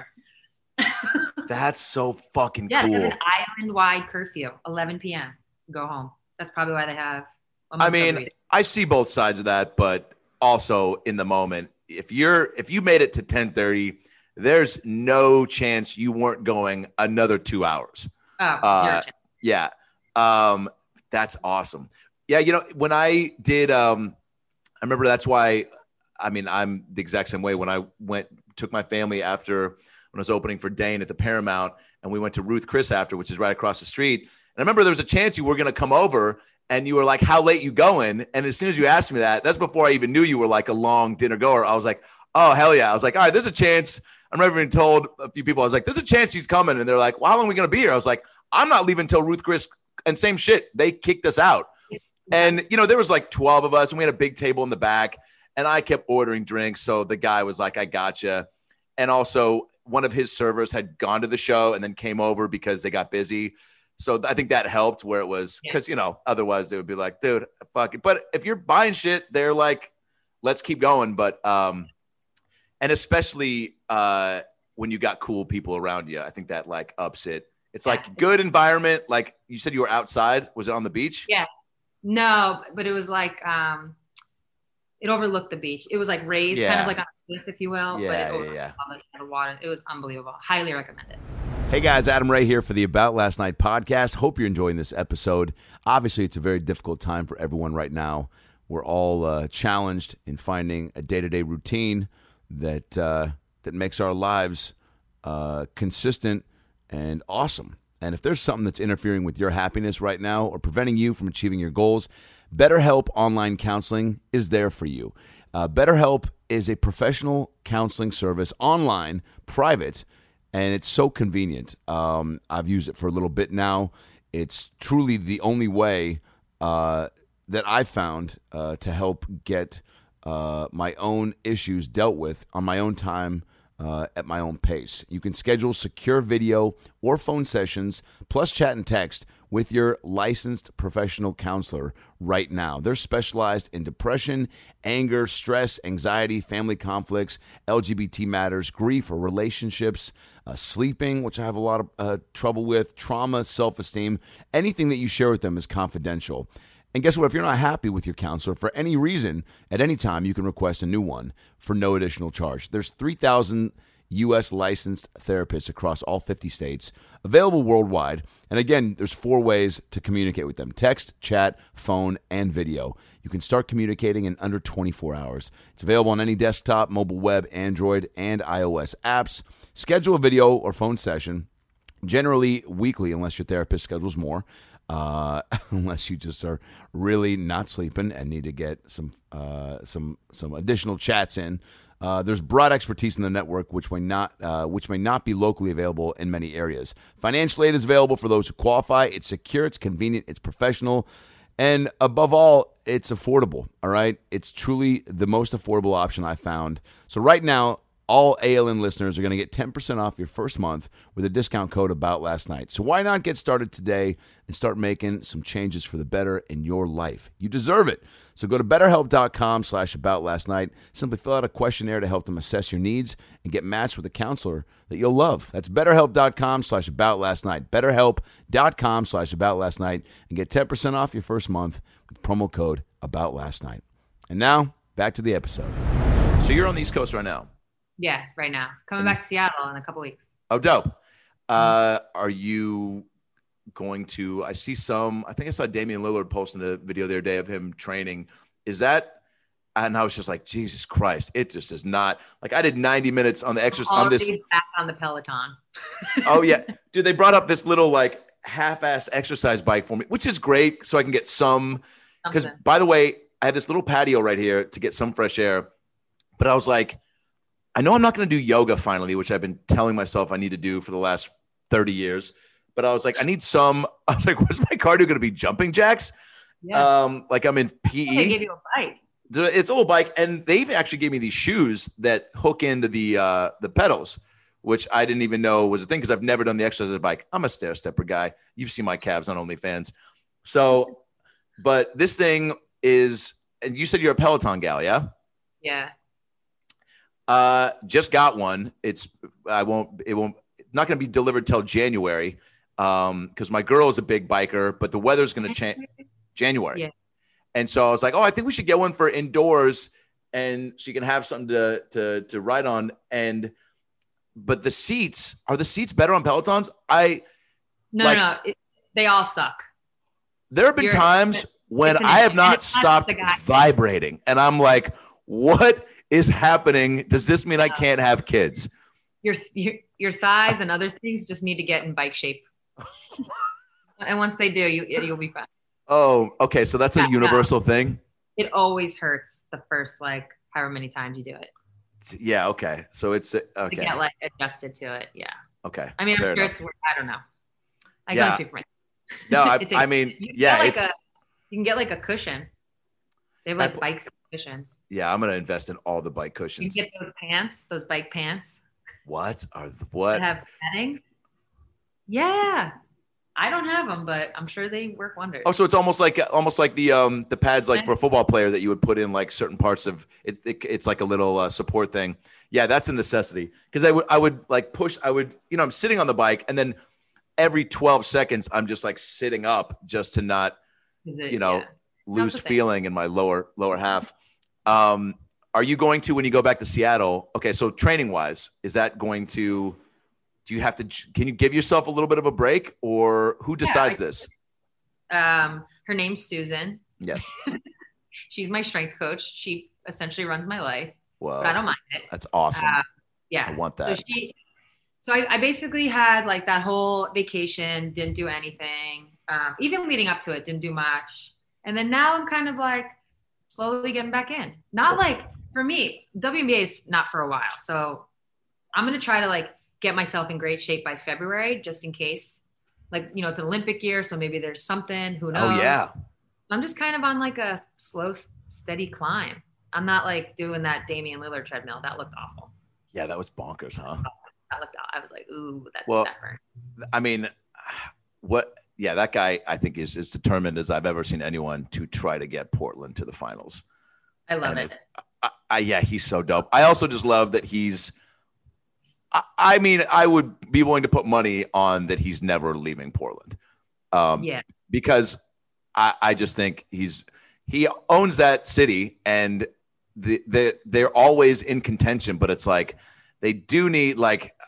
That's so fucking cool. There's an island-wide curfew, 11 p.m. Go home. That's probably why they have. I mean, I see both sides of that, but also in the moment, if you made it to 10:30, there's no chance you weren't going another 2 hours. Oh, yeah. That's awesome. Yeah, when I did, I remember that's why, I mean, I'm the exact same way. When I took my family after when I was opening for Dane at the Paramount, and we went to Ruth Chris after, which is right across the street. And I remember there was a chance you were going to come over, and you were like, how late you going? And as soon as you asked me that's before I even knew you were like a long dinner goer. I was like, oh, hell yeah. I was like, all right, there's a chance. I remember being told a few people, I was like, there's a chance she's coming. And they're like, well, how long are we going to be here? I was like, I'm not leaving until Ruth Chris. And same shit. They kicked us out. And, there was like 12 of us and we had a big table in the back and I kept ordering drinks. So the guy was like, I gotcha. And also one of his servers had gone to the show and then came over because they got busy. So I think that helped where it was because, otherwise they would be like, dude, fuck it. But if you're buying shit, they're like, let's keep going. But, and especially when you got cool people around you, I think that like ups it. It's like good environment. Like you said, you were outside. Was it on the beach? Yeah. No, but it was like it overlooked the beach. It was like raised, kind of like on a cliff, if you will. Yeah, but it overlooked water. It was unbelievable. Highly recommend it. Hey guys, Adam Ray here for the About Last Night podcast. Hope you're enjoying this episode. Obviously, it's a very difficult time for everyone right now. We're all challenged in finding a day-to-day routine that makes our lives consistent and awesome. And if there's something that's interfering with your happiness right now or preventing you from achieving your goals, BetterHelp Online Counseling is there for you. BetterHelp is a professional counseling service, online, private, and it's so convenient. I've used it for a little bit now. It's truly the only way that I found to help get my own issues dealt with on my own time at my own pace. You can schedule secure video or phone sessions, plus chat and text with your licensed professional counselor right now. They're specialized in depression, anger, stress, anxiety, family conflicts, LGBT matters, grief or relationships, sleeping, which I have a lot of trouble with, trauma, self-esteem. Anything that you share with them is confidential. And guess what? If you're not happy with your counselor for any reason, at any time, you can request a new one for no additional charge. There's 3,000 U.S. licensed therapists across all 50 states, available worldwide. And again, there's 4 ways to communicate with them: text, chat, phone, and video. You can start communicating in under 24 hours. It's available on any desktop, mobile web, Android, and iOS apps. Schedule a video or phone session, generally weekly, unless your therapist schedules more. Unless you just are really not sleeping and need to get some additional chats in. There's broad expertise in the network, which may not be locally available in many areas. Financial aid is available for those who qualify. It's secure, it's convenient, it's professional, and above all, it's affordable. All right, it's truly the most affordable option I found. So right now, all ALN listeners are going to get 10% off your first month with a discount code AboutLastNight. So why not get started today and start making some changes for the better in your life? You deserve it. So go to BetterHelp.com/AboutLastNight. Simply fill out a questionnaire to help them assess your needs and get matched with a counselor that you'll love. That's BetterHelp.com/AboutLastNight. BetterHelp.com/AboutLastNight and get 10% off your first month with promo code AboutLastNight. And now, back to the episode. So you're on the East Coast right now. Yeah, right now. Coming back to Seattle in a couple weeks. Oh, dope. Are you going to, I think I saw Damian Lillard posting a video the other day of him training. Is that, and I was just like, Jesus Christ, it just is not, like I did 90 minutes on the exercise on this. Back on the Peloton. Oh yeah. Dude, they brought up this little like half-ass exercise bike for me, which is great. So I can get some, because by the way, I have this little patio right here to get some fresh air, but I was like, I know I'm not going to do yoga finally, which I've been telling myself I need to do for the last 30 years. But I was like, what's my cardio going to be? Jumping jacks? Yeah. Like I'm in PE. They gave you a bike. It's a little bike. And they've actually gave me these shoes that hook into the pedals, which I didn't even know was a thing because I've never done the exercise of the bike. I'm a stair stepper guy. You've seen my calves on OnlyFans. So, but this thing is, and you said you're a Peloton gal, yeah? Yeah. Just got one. It's not going to be delivered till January. Cause my girl is a big biker, but the weather's going to change January. Yeah. And so I was like, oh, I think we should get one for indoors and she can have something to ride on. But are the seats better on Pelotons? No, they all suck. There have been times when I have not stopped vibrating and I'm like, what is happening? Does this mean I can't have kids? Your thighs and other things just need to get in bike shape. And once they do, you'll be fine. Oh, okay. So that's a universal thing. It always hurts the first however many times you do it. Yeah. Okay. So it's okay. To get adjusted to it. Yeah. Okay. I mean, I'm sure it's. I don't know. I can't speak for myself. No, I mean, yeah, you can get a cushion. They have bikes cushions. Yeah, I'm gonna invest in all the bike cushions. You get those bike pants. What? That have padding? Yeah, I don't have them, but I'm sure they work wonders. Oh, so it's almost like the pads for a football player that you would put in certain parts of it. It's like a little support thing. Yeah, that's a necessity because I would push. I'm sitting on the bike and then every 12 seconds I'm just sitting up just to not lose feeling in my lower half. Are you going to, when you go back to Seattle? Okay. So training wise, is that going to, can you give yourself a little bit of a break or who decides this? Her name's Susan. Yes. She's my strength coach. She essentially runs my life. Well, but I don't mind it. That's awesome. Yeah. I want that. So I basically had that whole vacation, didn't do anything. Even leading up to it, didn't do much. And then now I'm kind of slowly getting back in. Not for me, WNBA is not for a while. So I'm going to try to get myself in great shape by February, just in case. It's an Olympic year. So maybe there's something, who knows? Oh yeah. I'm just kind of on like a slow, steady climb. I'm not like doing that Damian Lillard treadmill. That looked awful. Yeah, that was bonkers, huh? That looked. I was like, ooh, that burnt. I mean, yeah, that guy I think is determined as I've ever seen anyone to try to get Portland to the finals. I love it. Yeah, he's so dope. I also just love that I mean, I would be willing to put money on that he's never leaving Portland. Because I just think he owns that city, and they're always in contention, but it's like they do need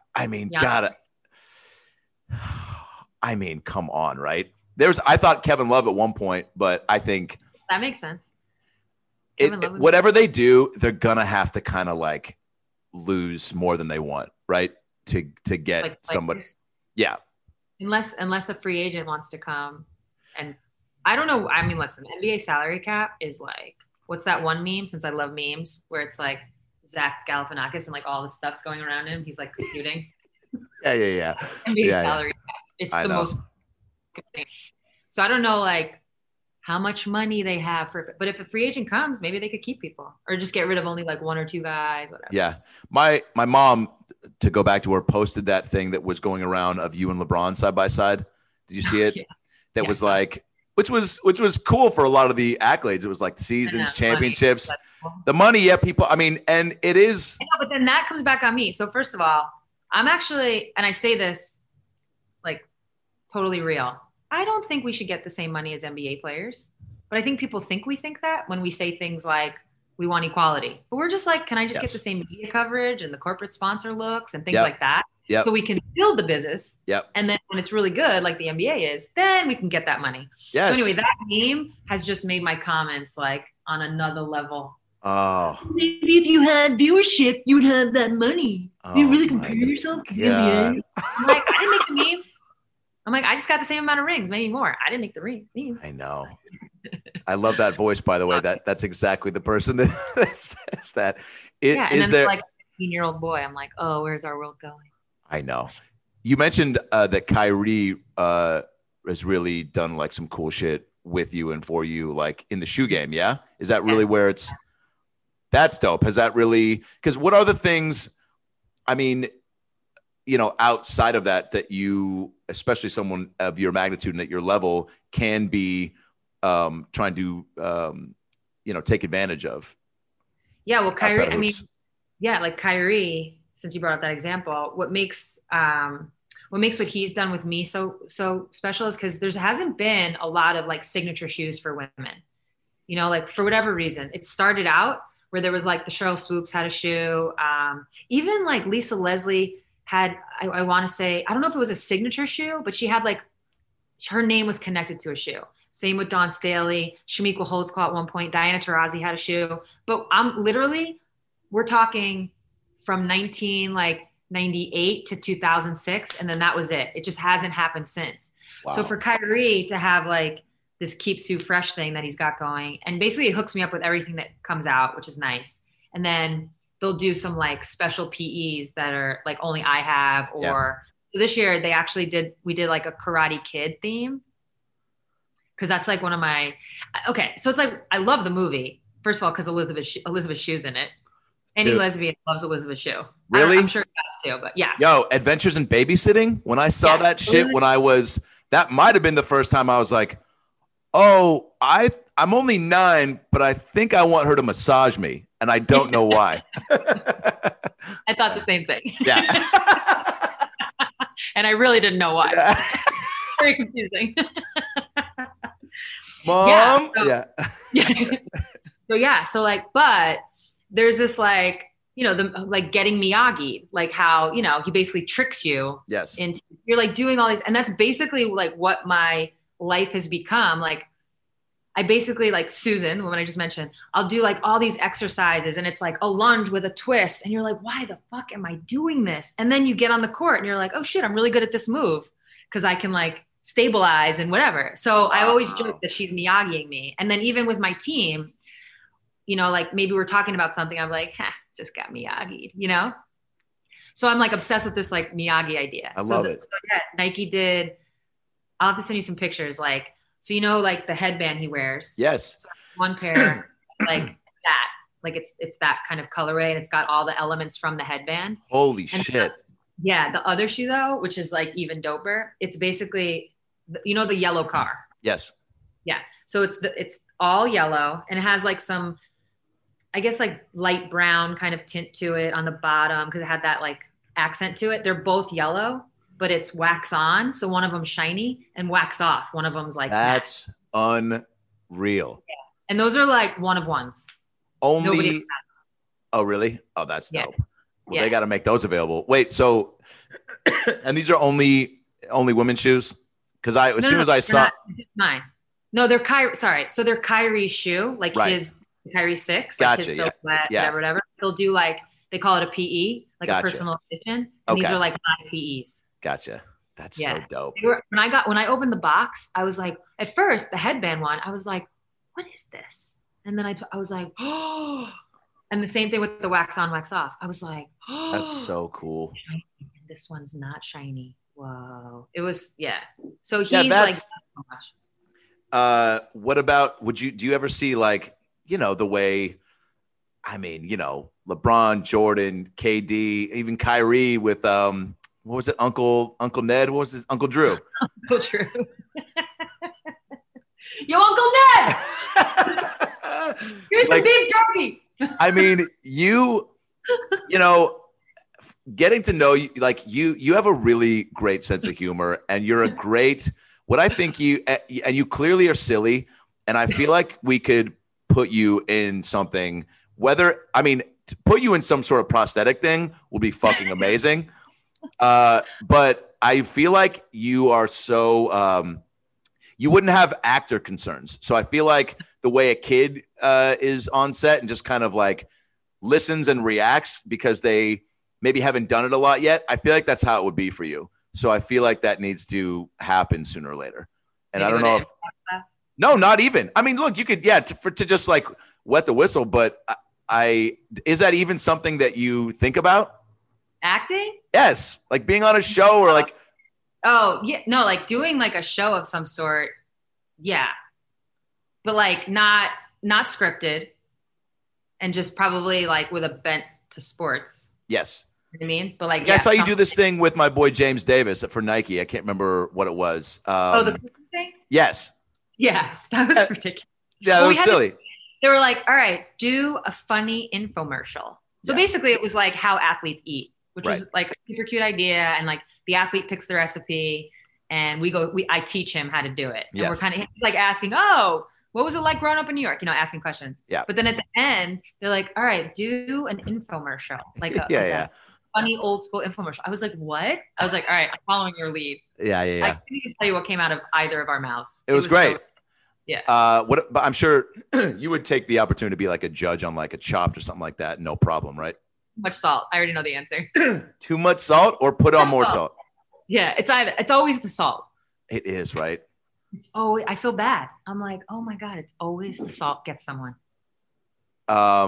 come on, right? I thought Kevin Love at one point, but I think that makes sense. Whatever they do, they're gonna have to kind of like lose more than they want, right? To get like somebody. Yeah. Unless a free agent wants to come, and I don't know. I mean, listen, NBA salary cap is like, what's that one meme? Since I love memes, where it's like Zach Galifianakis and like all the stuff's going around him. He's like computing. Yeah. NBA salary cap. It's the most thing. So I don't know like how much money they have but if a free agent comes, maybe they could keep people or just get rid of only like one or two guys, whatever. Yeah. My mom, to go back to her, posted that thing that was going around of you and LeBron side by side. Did you see it? Yeah. That was like, which was cool for a lot of the accolades. It was like seasons, championships, the money. Yeah. People, I mean, and it is. I know, but then that comes back on me. So first of all, I'm actually, and I say this like totally real, I don't think we should get the same money as NBA players, but I think people think we think that when we say things like we want equality, but we're just like, can I just get the same media coverage and the corporate sponsor looks and things like that? Yep. So we can build the business. Yep. And then when it's really good, like the NBA is, then we can get that money. Yes. So anyway, that meme has just made my comments like on another level. Oh. Maybe if you had viewership, you'd have that money. You really compare yourself to the NBA. I'm like, I didn't make the meme. I'm like, I just got the same amount of rings, maybe more. I didn't make the meme. I know. I love that voice, by the way. That's exactly the person that says that. And then it's like a 15-year-old boy. I'm like, oh, where's our world going? I know. You mentioned that Kyrie has really done like some cool shit with you and for you, like in the shoe game. Yeah. Is that really where that's dope? Has that really, because what are the things, I mean, outside of that you, especially someone of your magnitude and at your level, can be trying to, take advantage of? Yeah. Well, Kyrie, I mean, like Kyrie, since you brought up that example, what makes what he's done with me so special is because there hasn't been a lot of like signature shoes for women, like for whatever reason. It started out where there was like the Sheryl Swoops had a shoe. Even like Lisa Leslie had, I want to say, I don't know if it was a signature shoe, but she had like, her name was connected to a shoe. Same with Dawn Staley, Shamika Holdsclaw at one point, Diana Taurasi had a shoe. But we're talking from 1998 to 2006, and then that was it. It just hasn't happened since. Wow. So for Kyrie to have like this Keep Sue Fresh thing that he's got going, and basically it hooks me up with everything that comes out, which is nice. And then they'll do some like special PEs that are like only I have, so this year we did like a Karate Kid theme. Cause that's like one of my, so it's like, I love the movie. First of all, cause Elizabeth Shue's in it. Any lesbian loves Elizabeth Shue. Really? I'm sure he does too, but yeah. Yo, Adventures in Babysitting. When I saw that shit, that might've been the first time I was like, oh, I'm only 9, but I think I want her to massage me. And I don't know why. I thought the same thing. Yeah. And I really didn't know why. Yeah. Very confusing. Mom? So like, but there's this like, like getting Miyagi, like how, he basically tricks you. Yes. Into, you're like doing all these, and that's basically like what my life has become. Like, I basically, like Susan, when I just mentioned, I'll do like all these exercises and it's like a lunge with a twist. And you're like, why the fuck am I doing this? And then you get on the court and you're like, oh shit, I'm really good at this move because I can like stabilize and whatever. So I always joke that she's Miyagiing me. And then even with my team, like maybe we're talking about something, I'm like, just got Miyagi'd, So I'm like obsessed with this like Miyagi idea. I love it. So Nike did, I'll have to send you some pictures. Like So you know, like the headband he wears. Yes. So one pair like that, like it's that kind of colorway, and it's got all the elements from the headband. Holy And shit. Yeah, the other shoe though, which is like even doper, it's basically, you know, the yellow car. Yes. Yeah. So it's all yellow, and it has like some, I guess like light brown kind of tint to it on the bottom because it had that like accent to it. They're both yellow, but it's wax on. So one of them's shiny, and wax off. One of them's like That's matte. unreal. Yeah. And those are like one of ones. Only. Oh, really? Oh, that's Yeah. dope. Well, they got to make those available. Wait, so, and these are only women's shoes? Because as soon as I saw. Mine. No, they're Kyrie. Sorry. So they're Kyrie's shoe, like his Kyrie 6, like Gotcha, his silhouette, whatever. They'll do like, they call it a PE, like a personal edition. And these are like my PEs. Gotcha. That's so dope. When I opened the box, I was like, at first, the headband one, I was like, what is this? And then I was like, oh. And the same thing with the wax on, wax off. I was like, oh. That's so cool. This one's not shiny. Whoa. It was, So he's like, oh gosh. What about, do you ever see like, the way, I mean, LeBron, Jordan, KD, even Kyrie with, what was it? Uncle Ned? What was his Uncle Drew? Uncle Drew. Yo, Uncle Ned. Here's the beef jerky. I mean, getting to know you, like you have a really great sense of humor, and you're a great, what I think and you clearly are silly. And I feel like we could put you in something, to put you in some sort of prosthetic thing will be fucking amazing. But I feel like you are so, you wouldn't have actor concerns. So I feel like the way a kid is on set and just kind of like listens and reacts because they maybe haven't done it a lot yet. I feel like that's how it would be for you. So I feel like that needs to happen sooner or later. And I don't know if, no, not even. I mean, look, you could, to just like wet the whistle, but is that even something that you think about? Acting? Yes. Like being on a show or like. Oh, yeah. No, like doing like a show of some sort. Yeah. But like not scripted and just probably like with a bent to sports. Yes. You know what I mean? But like, I saw you do this thing with my boy James Davis for Nike. I can't remember what it was. The cooking thing? Yes. Yeah, that was ridiculous. Yeah, that was silly. They were like, all right, do a funny infomercial. So basically it was like how athletes eat, which was like a super cute idea. And like the athlete picks the recipe and I teach him how to do it. And we're kind of like asking, oh, what was it like growing up in New York? Asking questions. Yeah. But then at the end, they're like, all right, do an infomercial. Like a funny old school infomercial. I was like, what? I was like, all right, I'm following your lead. Yeah. I can't even tell you what came out of either of our mouths. It was great. But I'm sure you would take the opportunity to be like a judge on like a Chopped or something like that. No problem, right? Too much salt. I already know the answer. Too much salt or put on more salt? Yeah, it's always the salt. It is, right? It's always, I feel bad. I'm like, oh my God, it's always the salt gets someone. I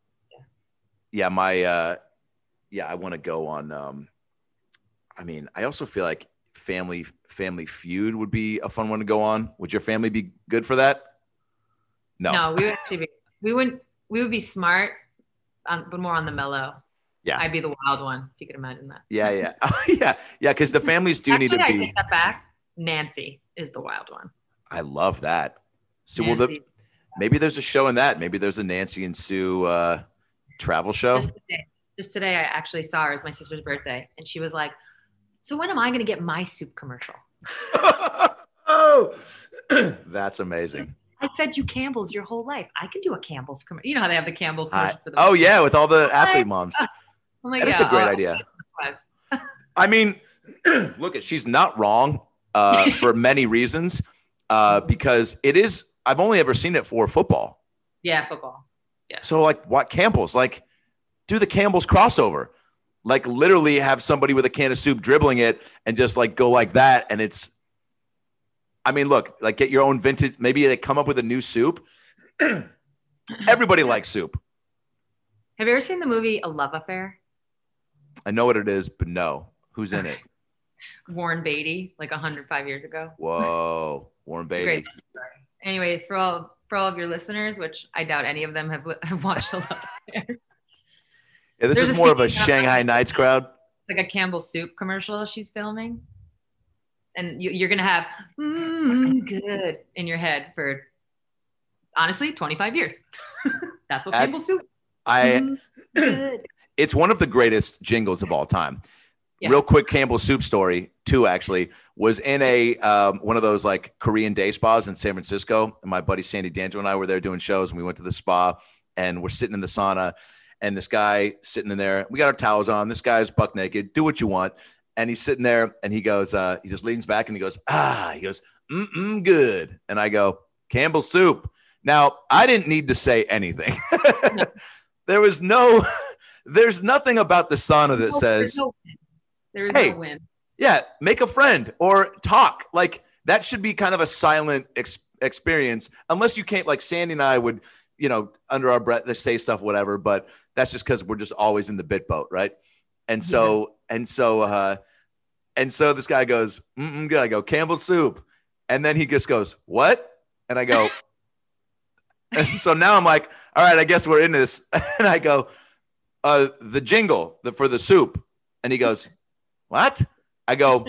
want to go on. I also feel like Family Feud would be a fun one to go on. Would your family be good for that? No, we would actually we would be smart, but more on the mellow. Yeah, I'd be the wild one, if you could imagine that. Yeah. Because the families do need to be. I take that back. Nancy is the wild one. I love that. So maybe there's a show in that. Maybe there's a Nancy and Sue travel show. Just today, I actually saw her. It was my sister's birthday, and she was like, "So when am I going to get my soup commercial?" Oh, that's amazing. I fed you Campbell's your whole life. I can do a Campbell's commercial. You know how they have the Campbell's commercial for the with all the athlete moms. Like, that's a great idea. I mean, look, she's not wrong for many reasons because it is. I've only ever seen it for football. Yeah, football. Yeah. So like, what Campbell's like? Do the Campbell's crossover. Like literally have somebody with a can of soup dribbling it and just like go like that. And it's, I mean, look, like get your own vintage. Maybe they come up with a new soup. Everybody likes soup. Have you ever seen the movie A Love Affair? I know what it is, but no. Who's in it? Warren Beatty, like 105 years ago. Whoa, Warren Beatty. Great story. Anyway, for all of your listeners, which I doubt any of them have watched a lot. Yeah, this There's is a more of a scene- Shanghai Nights crowd. Like a Campbell Soup commercial she's filming, and you're gonna have good in your head for honestly 25 years. That's what Campbell Soup. Good. It's one of the greatest jingles of all time. Yeah. Real quick Campbell Soup story, too, actually, was in a one of those like Korean day spas in San Francisco. And my buddy Sandy D'Angelo and I were there doing shows, and we went to the spa, and we're sitting in the sauna, and this guy sitting in there, we got our towels on. This guy's buck naked. Do what you want. And he's sitting there, and he goes, he just leans back, and he goes, good. And I go, Campbell Soup. Now, I didn't need to say anything. There's nothing about the sauna that says, there's hey, no win. Yeah, make a friend or talk. Like that should be kind of a silent experience, unless you can't. Like Sandy and I would, under our breath, say stuff, whatever. But that's just because we're just always in the bit boat, right? And so this guy goes, good. I go, Campbell Soup, and then he just goes, what? And I go, and so now I'm like, all right, I guess we're in this. And I go, the jingle for the soup, and he goes, what? I go,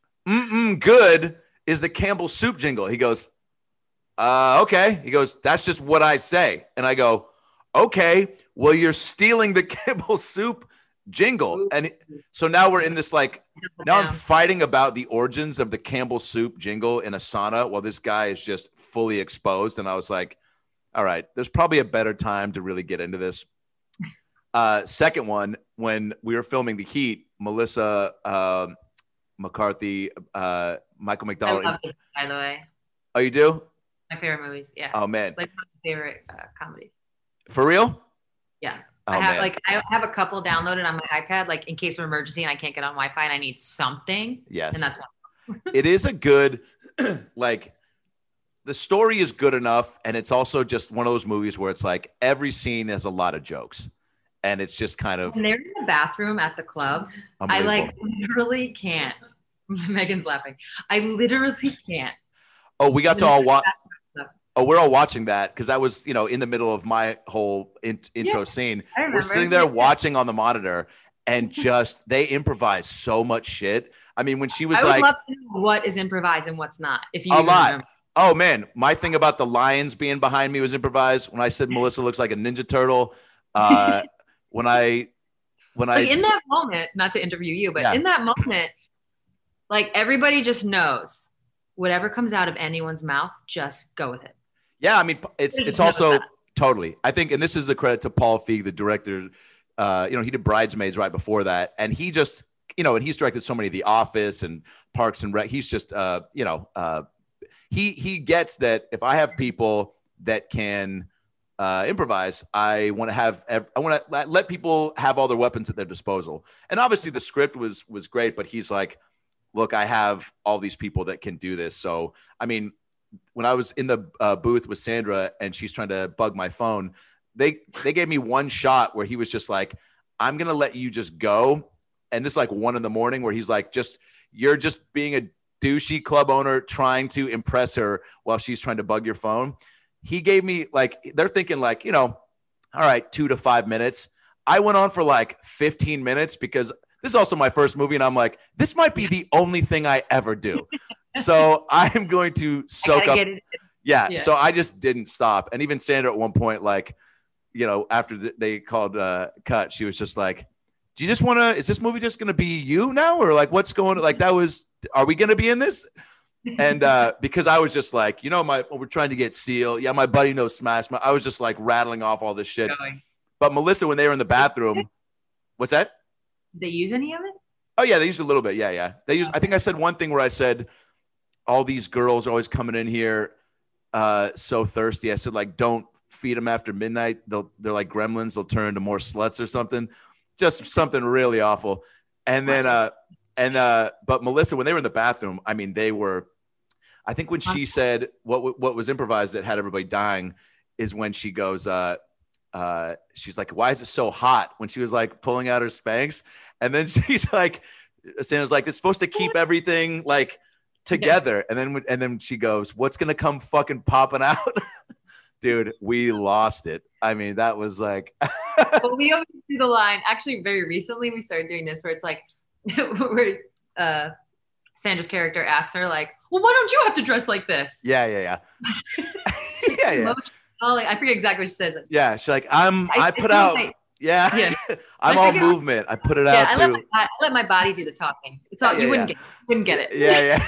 good is the Campbell Soup jingle. He goes, okay. He goes, that's just what I say. And I go, okay, well, you're stealing the Campbell Soup jingle. And so now we're in this, like, now I'm fighting about the origins of the Campbell Soup jingle in a sauna while this guy is just fully exposed. And I was like, all right, there's probably a better time to really get into this. Second one, when we were filming The Heat, Melissa McCarthy, Michael McDonald. I love it, by the way. Oh, you do? My favorite movies. Yeah. Oh man. Like my favorite comedy. For real? Yeah. Oh, I have a couple downloaded on my iPad, like in case of emergency and I can't get on Wi-Fi and I need something. Yes. And that's one. It is a good, like, the story is good enough, and it's also just one of those movies where it's like every scene has a lot of jokes, and it's just kind of. When they're in the bathroom at the club, I literally can't. Megan's laughing. I literally can't. Oh, we got to all watch. Oh, we're all watching that because that was, in the middle of my whole intro scene. We're sitting there watching on the monitor, and just they improvise so much shit. I mean, when she was I would love to know what is improvised and what's not. If you a lot. Remember. Oh man, my thing about the lions being behind me was improvised. When I said Melissa looks like a Ninja Turtle, when I in that moment, not to interview you, but in that moment, like everybody just knows whatever comes out of anyone's mouth, just go with it. Yeah, I mean, it's also totally. I think, and this is a credit to Paul Feig, the director. He did Bridesmaids right before that, and he just, and he's directed so many of The Office and Parks and Rec. He's just, he gets that if I have people that can improvise, I want to let people have all their weapons at their disposal. And obviously the script was great, but he's like, look, I have all these people that can do this. So, I mean, when I was in the booth with Sandra and she's trying to bug my phone, they gave me one shot where he was just like, I'm going to let you just go. And this is like 1 a.m. where he's like, you're just being a douchey club owner trying to impress her while she's trying to bug your phone. He gave me they're thinking all right, 2 to 5 minutes. I went on for like 15 minutes because this is also my first movie. And I'm like, this might be the only thing I ever do. So I'm going to soak up. Yeah. So I just didn't stop. And even Sandra at one point, after they called cut, she was just like, do you just want to, is this movie just going to be you now? Or what's going on? Are we going to be in this? And because I was just like, we're trying to get Seal. Yeah, my buddy knows Smash. I was just like rattling off all this shit. But Melissa, when they were in the bathroom, what's that? Did they use any of it? Oh yeah, they used a little bit. Yeah. They used. I think I said one thing where I said, all these girls are always coming in here so thirsty. I said, don't feed them after midnight. They're like gremlins. They'll turn into more sluts or something. Just something really awful. And then, but Melissa, when they were in the bathroom, I mean, they were. I think when she said what was improvised that had everybody dying is when she goes, she's like, why is it so hot? When she was like pulling out her Spanx. And then she's like, Sandra's like, it's supposed to keep everything like together. And then she goes, what's going to come fucking popping out? Dude, we lost it. I mean, that was like. Well, we always do the line. Actually, very recently, we started doing this where it's like, where Sandra's character asks her, like, well, why don't you have to dress like this? Yeah. Yeah. I forget exactly what she says. Yeah. She's like, I put out. Yeah. I'm all movement. I put it out. I let my body do the talking. It's all you wouldn't get it. Yeah.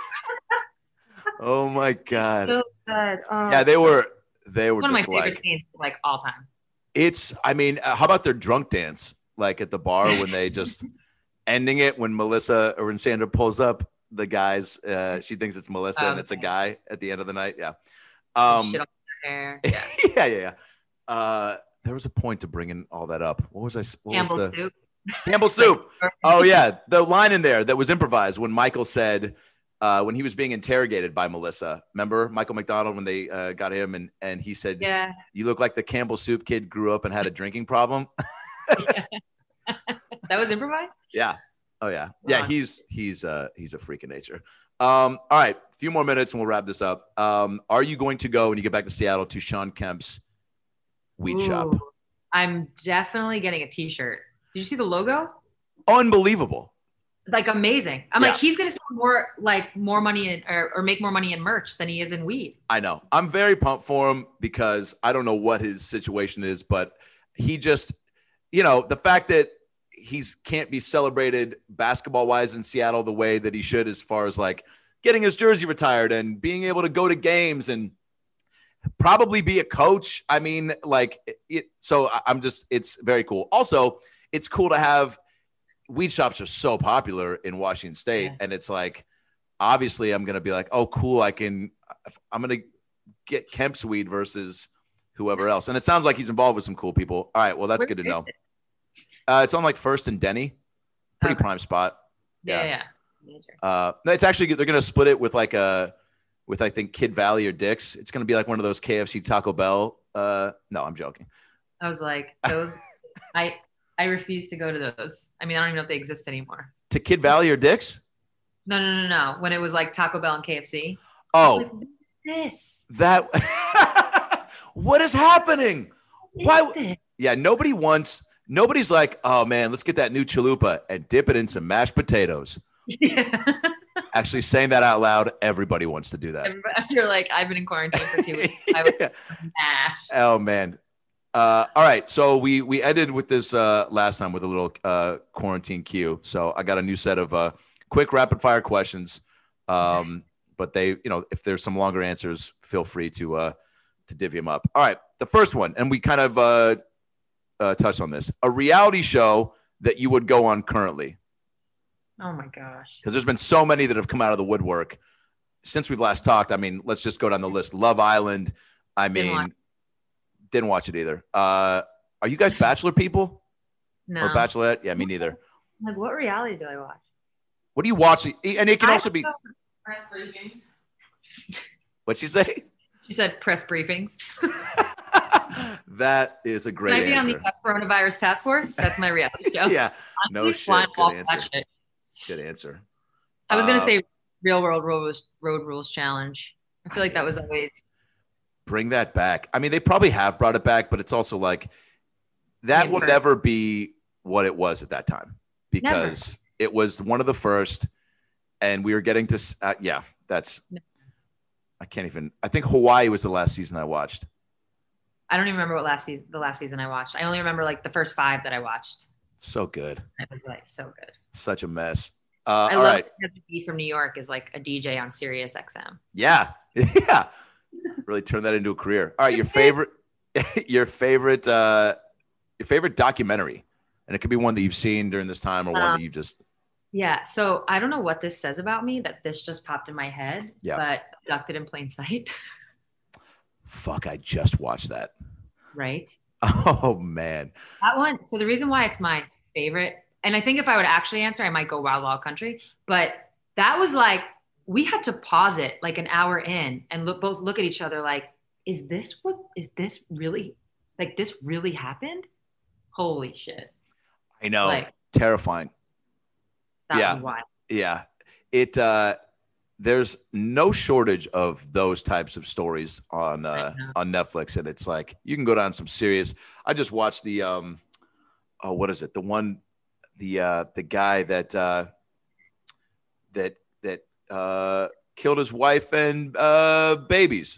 Oh my God. So good. Yeah, they were one of my just favorite scenes like all time. I mean, how about their drunk dance? Like at the bar when they just ending it when Melissa or when Sandra pulls up the guys, she thinks it's Melissa and it's a guy at the end of the night. Yeah. Shit on her hair. Yeah. Yeah. There was a point to bringing all that up. What was I? Campbell's soup. Campbell's soup. Oh yeah. The line in there that was improvised when Michael said, when he was being interrogated by Melissa, remember Michael McDonald when they got him and he said, yeah, you look like the Campbell soup kid grew up and had a drinking problem. That was improvised? Yeah. Oh yeah. Yeah. He's a freak of nature. All right. A few more minutes and we'll wrap this up. Are you going to go when you get back to Seattle to Sean Kemp's weed shop? I'm definitely getting a t-shirt. Did you see the logo? Unbelievable. Like amazing. I'm like, he's gonna sell more money in or make more money in merch than he is in weed. I know. I'm very pumped for him because I don't know what his situation is, but he just, the fact that he can't be celebrated basketball wise in Seattle the way that he should, as far as like getting his jersey retired and being able to go to games and probably be a coach. I mean, it's very cool. Also, it's cool to have. Weed shops are so popular in Washington State. And it's like, obviously I'm going to be like, oh, cool. I'm going to get Kemp's weed versus whoever else. And it sounds like he's involved with some cool people. All right. Well, that's good to know. It's on like First and Denny. Pretty prime spot. Yeah. It's actually, they're going to split it with I think Kid Valley or Dick's. It's going to be like one of those KFC Taco Bell. No, I'm joking. I was like, those, I refuse to go to those. I mean, I don't even know if they exist anymore. To Kid Valley or Dick's? No. When it was like Taco Bell and KFC. Oh, like, what is this? What is happening? Why? Yeah, nobody's like, oh man, let's get that new chalupa and dip it in some mashed potatoes. Yeah. Actually saying that out loud, everybody wants to do that. You're like, I've been in quarantine for 2 weeks. I was mash. Oh man. All right. So we ended with this last time with a little quarantine cue. So I got a new set of quick rapid fire questions. But they, if there's some longer answers, feel free to divvy them up. All right. The first one, and we kind of touched on this, a reality show that you would go on currently. Oh my gosh. Because there's been so many that have come out of the woodwork since we've last talked. I mean, let's just go down the list. Love Island. I mean, didn't watch it either. Are you guys Bachelor people? No. Or Bachelorette? Yeah, me neither. Like, what reality do I watch? What do you watch? And it can also be press briefings. What'd she say? She said press briefings. That is a great Can I be answer. on the coronavirus task force? That's my reality show. Yeah. No shit. Good answer. Good answer. I was gonna say Real World Road Rules Challenge. I feel like that was always. Bring that back. I mean, they probably have brought it back, but it's also like that will never be what it was at that time because it was one of the first, and we were getting to. I can't even. I think Hawaii was the last season I watched. I don't even remember the last season I watched. I only remember like the first 5 that I watched. So good. It was like so good. Such a mess. I all love right. B from New York is like a DJ on Sirius XM. Yeah. Yeah. Really turn that into a career. All right. Your favorite documentary. And it could be one that you've seen during this time or one that you've just. Yeah. So I don't know what this says about me that this just popped in my head, but Abducted in Plain Sight. Fuck. I just watched that. Right. Oh man. That one. So the reason why it's my favorite, and I think if I would actually answer, I might go Wild Wild Country, but that was like, we had to pause it like an hour in and both look at each other like, is this really happened? Holy shit. I know. Like, terrifying. That was wild. Yeah. There's no shortage of those types of stories on Netflix. And it's like, you can go down some serious, I just watched the, what is it? The one, the guy that killed his wife and babies.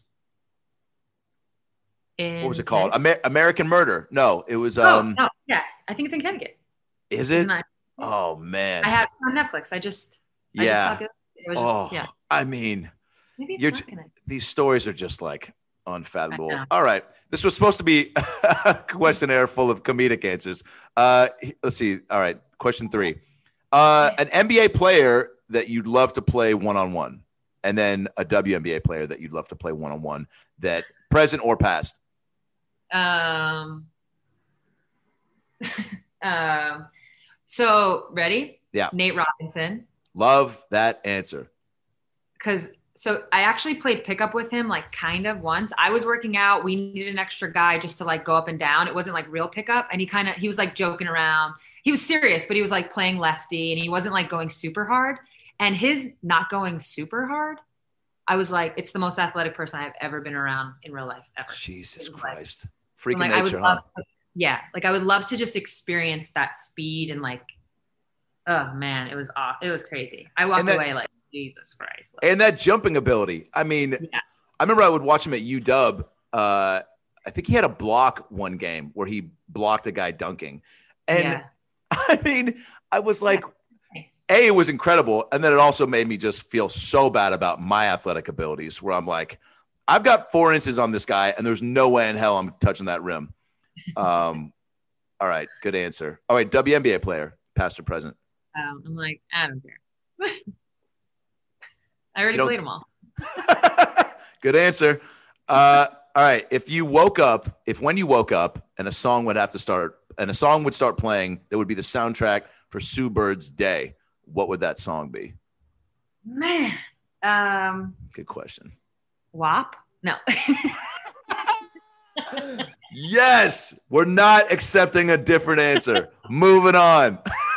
What was it called? American Murder. No, it was. No, yeah, I think it's in Connecticut. Is it? Oh man, I have it on Netflix. I just saw it. It was just, I mean, maybe it's these stories are just like unfathomable. All right, this was supposed to be a questionnaire full of comedic answers. Let's see. All right, question 3. An NBA player that you'd love to play one-on-one, and then a WNBA player that you'd love to play one-on-one, that present or past. So ready? Yeah. Nate Robinson. Love that answer. So I actually played pickup with him, like kind of once. I was working out. We needed an extra guy just to like go up and down. It wasn't like real pickup. And he was like joking around. He was serious, but he was like playing lefty and he wasn't like going super hard. And his not going super hard, I was like, it's the most athletic person I've ever been around in real life ever. Jesus Christ. Freaking like, nature, huh? Like I would love to just experience that speed and like, oh man, it was crazy. I walked away like, Jesus Christ. And that jumping ability. I mean, I remember I would watch him at UW. I think he had a block one game where he blocked a guy dunking. And I mean, I was like, A, it was incredible. And then it also made me just feel so bad about my athletic abilities where I'm like, I've got 4 inches on this guy and there's no way in hell I'm touching that rim. All right. Good answer. All right. WNBA player, past or present. I'm like, I don't care. I already played them all. Good answer. All right. When you woke up and a song would start playing, that would be the soundtrack for Sue Bird's day, what would that song be? Man. Good question. WAP? No. Yes. We're not accepting a different answer. Moving on.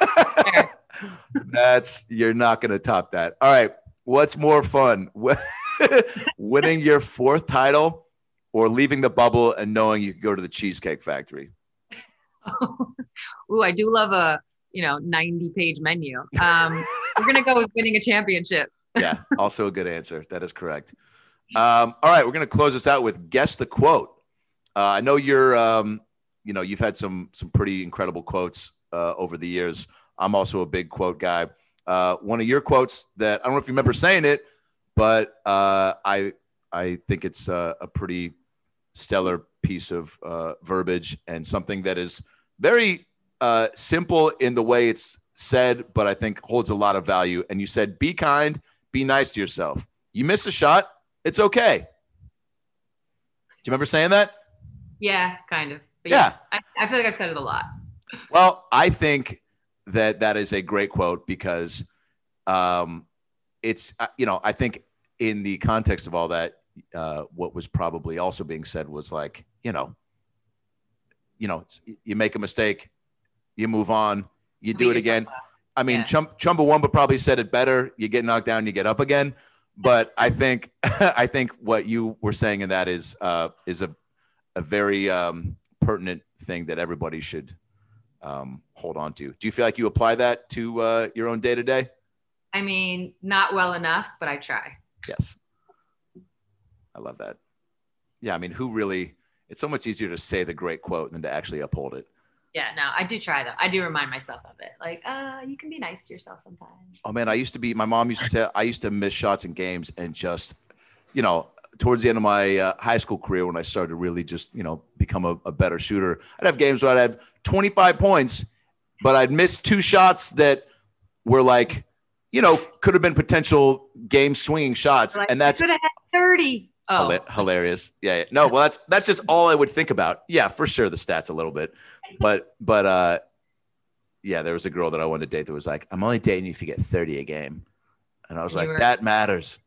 You're not going to top that. All right. What's more fun? Winning your 4th title or leaving the bubble and knowing you can go to the Cheesecake Factory? Ooh, I do love a 90-page menu. We're gonna go with winning a championship. Yeah, also a good answer. That is correct. All right, we're gonna close this out with guess the quote. I know you've had some pretty incredible quotes over the years. I'm also a big quote guy. One of your quotes that I don't know if you remember saying it, but I think it's a pretty stellar piece of verbiage and something that is very simple in the way it's said, but I think holds a lot of value. And you said, be kind, be nice to yourself. You miss a shot, it's okay. Do you remember saying that? Yeah, kind of. But yeah. I feel like I've said it a lot. Well, I think that is a great quote because it's, I think in the context of all that, what was probably also being said was like, you make a mistake, you move on, you do it again. I mean, Chumbawamba probably said it better. You get knocked down, you get up again. But I think what you were saying in that is a very pertinent thing that everybody should hold on to. Do you feel like you apply that to your own day-to-day? I mean, not well enough, but I try. Yes. I love that. Yeah, I mean, it's so much easier to say the great quote than to actually uphold it. Yeah, no, I do try though. I do remind myself of it. Like, you can be nice to yourself sometimes. Oh man, my mom used to say, I used to miss shots in games and just, towards the end of my high school career, when I started to really just, become a better shooter, I'd have games where I'd have 25 points, but I'd miss 2 shots that were like, could have been potential game swinging shots. Like, and that's could have had 30. Oh, hilarious. Yeah. No, well, that's just all I would think about. Yeah, for sure. The stats a little bit, but yeah, there was a girl that I wanted to date that was like, I'm only dating you if you get 30 a game. And I was like, that matters.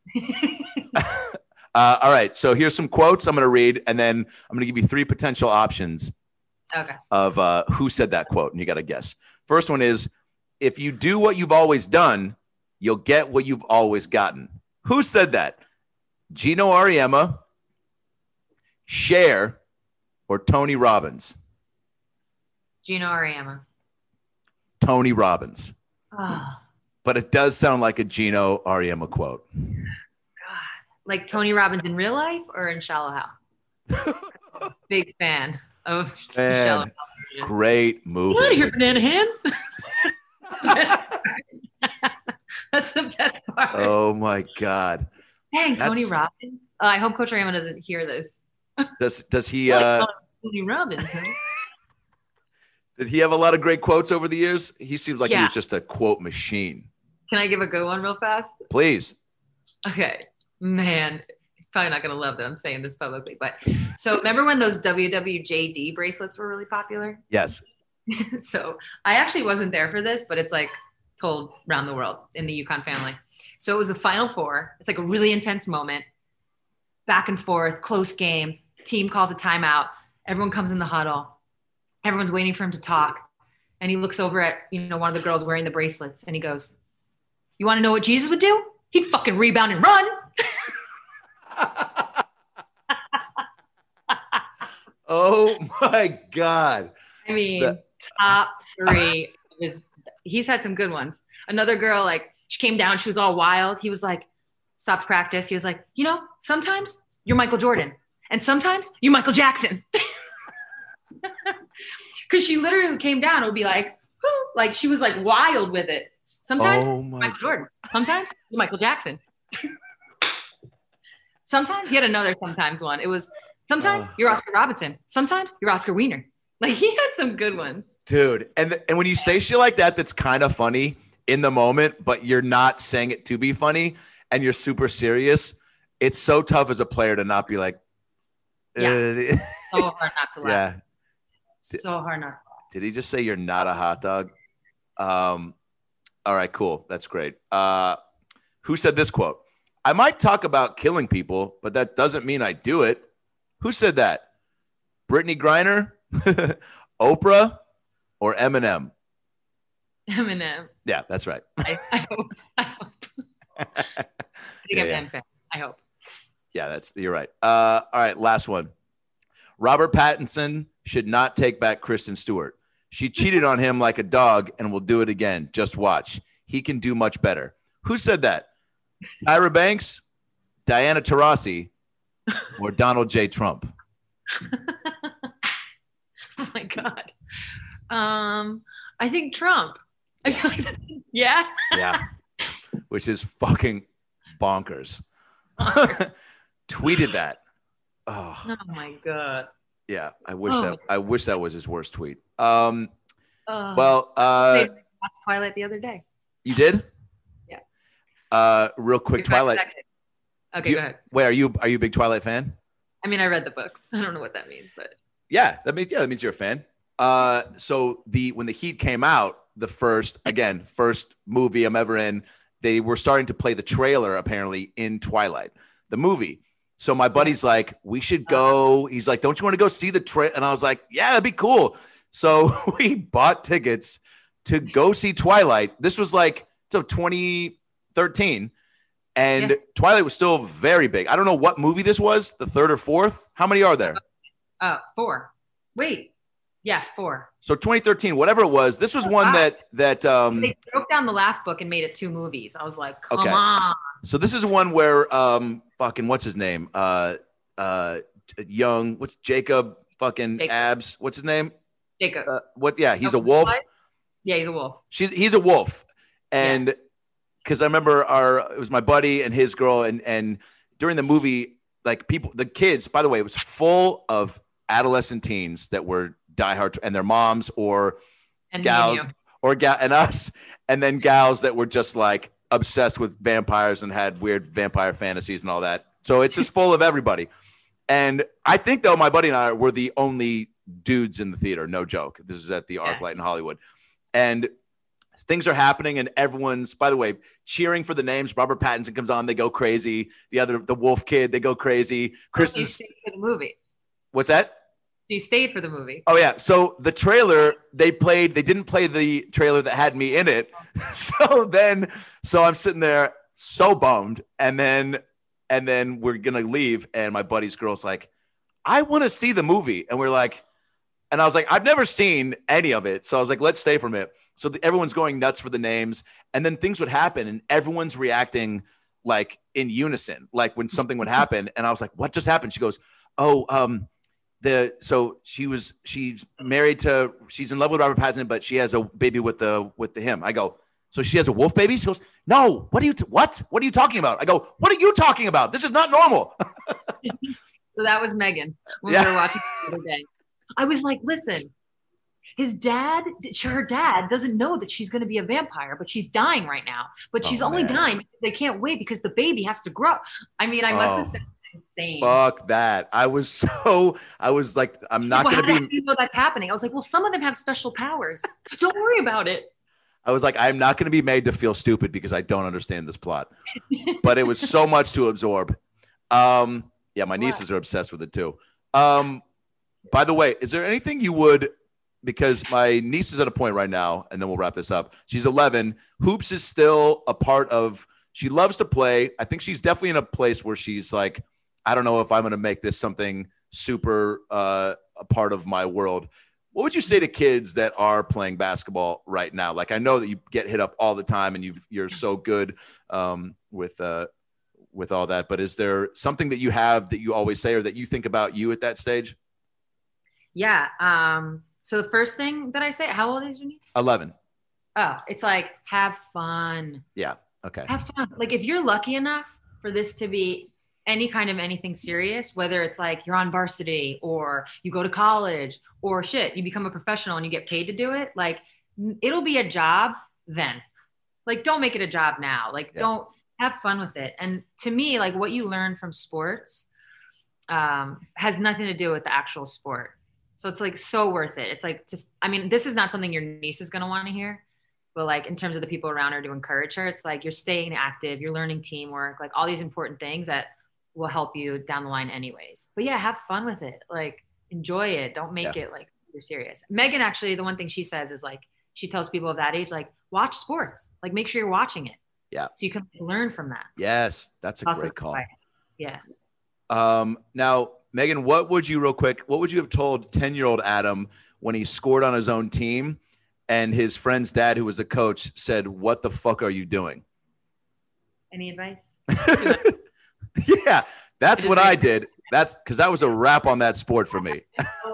All right. So here's some quotes I'm going to read, and then I'm going to give you 3 potential options okay, of who said that quote. And you got to guess. First one is, if you do what you've always done, you'll get what you've always gotten. Who said that? Gino Auriemma, Cher, or Tony Robbins? Gino Auriemma. Tony Robbins. Oh, But it does sound like a Gino Auriemma quote. like Tony Robbins in real life or in Shallow Hal? Big fan of Man, Shallow Hal. great movie. Get out of here, banana hands. That's the best part. Oh my God. Dang, Tony that's- Robbins. I hope Coach Auriemma doesn't hear this. Does he Tony Robbins, huh? did he have a lot of great quotes over the years? He seems like he Yeah. was just a quote machine. Can I give a good one real fast? Please. Okay, man, probably not gonna love that I'm saying this publicly, but so remember when those WWJD bracelets were really popular? Yes. So I actually wasn't there for this, but it's like told around the world in the UConn family. So it was the Final Four. It's like a really intense moment, back and forth, close game. Team calls a timeout. Everyone comes in the huddle. Everyone's waiting for him to talk, and he looks over at one of the girls wearing the bracelets, and he goes, "You want to know what Jesus would do? He'd fucking rebound and run." Oh my God. I mean, That- top three. He's had some good ones. Another girl, like, she came down, she was all wild. He was like, stopped practice. He was like, sometimes you're Michael Jordan, and sometimes you're Michael Jackson. Because she literally came down, it would be like, whoo, like she was like wild with it. Sometimes Oh my Michael Jordan, sometimes you're Michael Jackson. Sometimes he had another sometimes one. It was sometimes you're Oscar Robinson, sometimes you're Oscar Wiener. Like he had some good ones. Dude. And when you say shit like that, that's kind of funny in the moment, but you're not saying it to be funny and you're super serious. It's so tough as a player to not be like, Yeah. So hard not to laugh. yeah. So hard not to laugh. Did he just say you're not a hot dog? All right, cool. That's great. Who said this quote? I might talk about killing people, but that doesn't mean I do it. Who said that? Brittany Griner, Oprah, or Eminem? Eminem. Yeah, that's right. I hope. Big Yeah, Eminem fan. I hope. Yeah, you're right. All right, last one. Robert Pattinson should not take back Kristen Stewart. She cheated on him like a dog and will do it again. Just watch. He can do much better. Who said that? Tyra Banks, Diana Taurasi, or Donald J. Trump? Oh my God. I think Trump. I feel like yeah. Yeah, which is fucking bonkers. Tweeted that. Oh, Oh my God. yeah. I wish Oh. that was his worst tweet. Oh. Well, I watched Twilight the other day. you did? Yeah. Real quick, 45 Twilight. seconds. Okay, Do you- go ahead. Wait, are you a big Twilight fan? I mean, I read the books. I don't know what that means, but Yeah, that means you're a fan. So when the Heat came out, the first movie I'm ever in, they were starting to play the trailer apparently in Twilight, the movie. So my buddy's like, we should go. He's like, don't you want to go see the trailer? And I was like, yeah, that'd be cool. So we bought tickets to go see Twilight. This was like 2013. And Yeah. Twilight was still very big. I don't know what movie this was, the third or fourth. How many are there? 4. Wait. Yeah, 4. So 2013, whatever it was, this was one that They broke down the last book and made it 2 movies. I was like, come Okay. on. so this is one where fucking what's his name? Young, what's Jacob fucking Jacob. abs? What's his name? Jacob. He's a wolf. Yeah, he's a wolf. He's a wolf. And because I remember it was my buddy and his girl and during the movie, like the kids, by the way, it was full of adolescent teens that were diehard and their moms or And gals me and and us, and then gals that were just like obsessed with vampires and had weird vampire fantasies and all that. So it's just full of everybody. And I think though, my buddy and I were the only dudes in the theater. No joke. This is at the ArcLight in Hollywood. And things are happening and everyone's, by the way, cheering for the names. Robert Pattinson comes on. They go crazy. The wolf kid, they go crazy. you. Kristen, You stayed for the movie. what's that? So you stayed for the movie. Oh yeah. So the trailer they didn't play the trailer that had me in it. So I'm sitting there so bummed. And then we're going to leave. And my buddy's girl's like, I want to see the movie. And I was like, I've never seen any of it. So I was like, let's stay from it. So everyone's going nuts for the names. And then things would happen and everyone's reacting like in unison, like when something would happen. And I was like, what just happened? She goes, she's married to, she's in love with Robert Pattinson, but she has a baby with him. I go, so she has a wolf baby? She goes, no, what are you talking about? I go, what are you talking about? This is not normal. So that was Megan when we were watching the other day. I was like, listen, her dad doesn't know that she's going to be a vampire, but she's dying right now. But she's only dying because they can't wait because the baby has to grow. I mean, I must have said insane. Fuck that. I was like, I'm not going to be. How do you know that's happening? I was like, well, some of them have special powers. Don't worry about it. I was like, I'm not going to be made to feel stupid because I don't understand this plot. But it was so much to absorb. Yeah, my nieces are obsessed with it too. By the way, is there anything you would, because my niece is at a point right now, and then we'll wrap this up. She's 11. Hoops is still a part of, she loves to play. I think she's definitely in a place where she's like, I don't know if I'm going to make this something super a part of my world. What would you say to kids that are playing basketball right now? Like, I know that you get hit up all the time and you're so good with all that, but is there something that you have that you always say or that you think about you at that stage? Yeah. So the first thing that I say, how old is your niece? 11. Oh, it's like, have fun. Yeah. Okay. Have fun. Like if you're lucky enough for this to be any kind of anything serious, whether it's like you're on varsity or you go to college or shit, you become a professional and you get paid to do it. Like it'll be a job then. Like, don't make it a job now. Like, don't have fun with it. And to me, like what you learn from sports has nothing to do with the actual sport. So it's like so worth it. It's like just, I mean, this is not something your niece is going to want to hear, but like in terms of the people around her to encourage her, it's like you're staying active, you're learning teamwork, like all these important things that will help you down the line anyways. But yeah, have fun with it. Like enjoy it. Don't make it like you're serious. Megan, actually, the one thing she says is like, she tells people of that age, like watch sports, like make sure you're watching it. Yeah. So you can learn from that. Yes. That's a great call. Advice. Yeah. Now, Megan, what would you have told 10-year-old Adam when he scored on his own team and his friend's dad, who was a coach, said, "What the fuck are you doing?" Any advice? Yeah, that's what I did. That's because that was a wrap on that sport for me.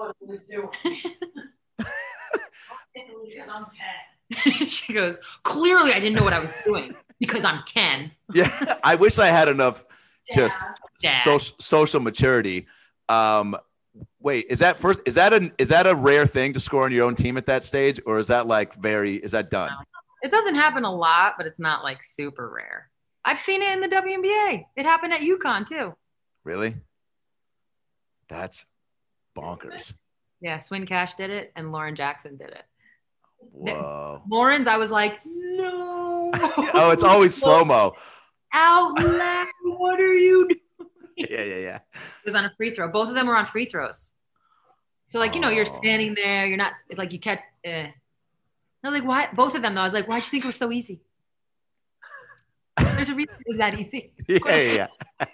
She goes, clearly I didn't know what I was doing because I'm 10. Yeah, I wish I had enough social maturity. Wait, is that a rare thing to score on your own team at that stage, or is that like is that done? It doesn't happen a lot, but it's not like super rare. I've seen it in the WNBA. It happened at UConn too. Really? That's bonkers. Yeah, Swin Cash did it and Lauren Jackson did it. Whoa. Lauren's, I was like, no. Oh, it's always slow-mo. Out loud, what are you doing? Yeah. It was on a free throw. Both of them were on free throws. So like, you're standing there, you're not like you catch. I was like, why? Both of them though. I was like, why'd you think it was so easy? There's a reason it was that easy. Yeah.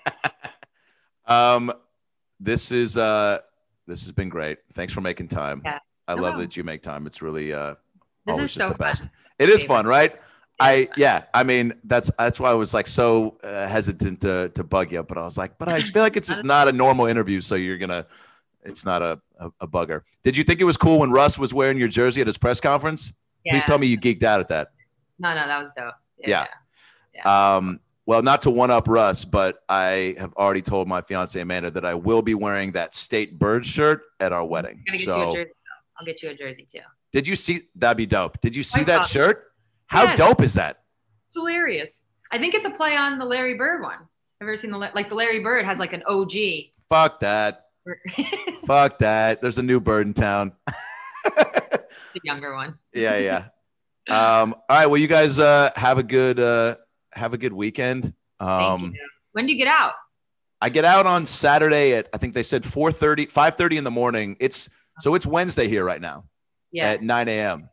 This has been great. Thanks for making time. Yeah. I love that you make time. It's really this always is just so the best. fun. It is fun, right? I mean, that's why I was like so hesitant to bug you, but I was like, but I feel like it's just not a normal interview. So it's not a bugger. Did you think it was cool when Russ was wearing your jersey at his press conference? Yeah. Please tell me you geeked out at that. No, that was dope. Yeah. Well, not to one up Russ, but I have already told my fiance Amanda that I will be wearing that State Bird shirt at our wedding. I'll get you a jersey too. Did you see? That'd be dope. Did you see that shirt? How dope is that? It's hilarious. I think it's a play on the Larry Bird one. Have you ever seen the Larry Bird has like an OG? Fuck that. Fuck that. There's a new bird in town. The younger one. Yeah. All right. Well, you guys have a good weekend. Thank you. When do you get out? I get out on Saturday at, I think they said 4:30, 5:30 in the morning. It's Wednesday here right now at 9 a.m.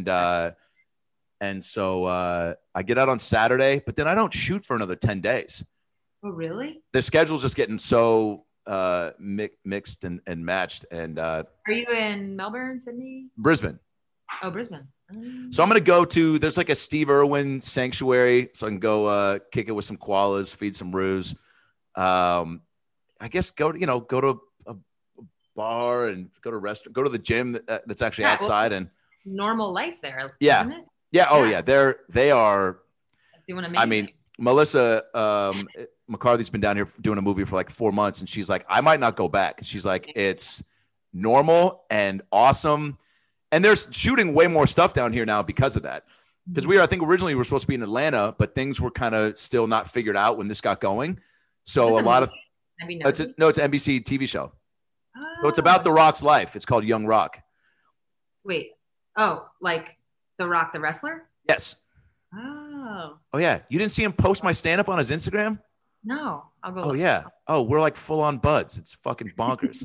And so I get out on Saturday, but then I don't shoot for another 10 days. Oh, really? The schedule's just getting so mixed and matched. And are you in Melbourne, Sydney? Brisbane. Oh, Brisbane. So I'm going to go to, there's like a Steve Irwin sanctuary. So I can go kick it with some koalas, feed some roos. I guess go to a bar and go to a restaurant, go to the gym that's actually outside and normal life there. Yeah. Isn't it? Yeah. Oh yeah. They are doing amazing. I mean, Melissa McCarthy's been down here doing a movie for like 4 months. And she's like, I might not go back. She's like, it's normal and awesome. And they're shooting way more stuff down here now because of that. Because I think originally we were supposed to be in Atlanta, but things were kind of still not figured out when this got going. So a lot of it's an NBC TV show. Oh. So it's about The Rock's life. It's called Young Rock. Wait. Oh, like The Rock, the wrestler? Yes. Oh. Oh yeah. You didn't see him post my stand-up on his Instagram? No. I'll go. Oh yeah. Oh, we're like full on buds. It's fucking bonkers.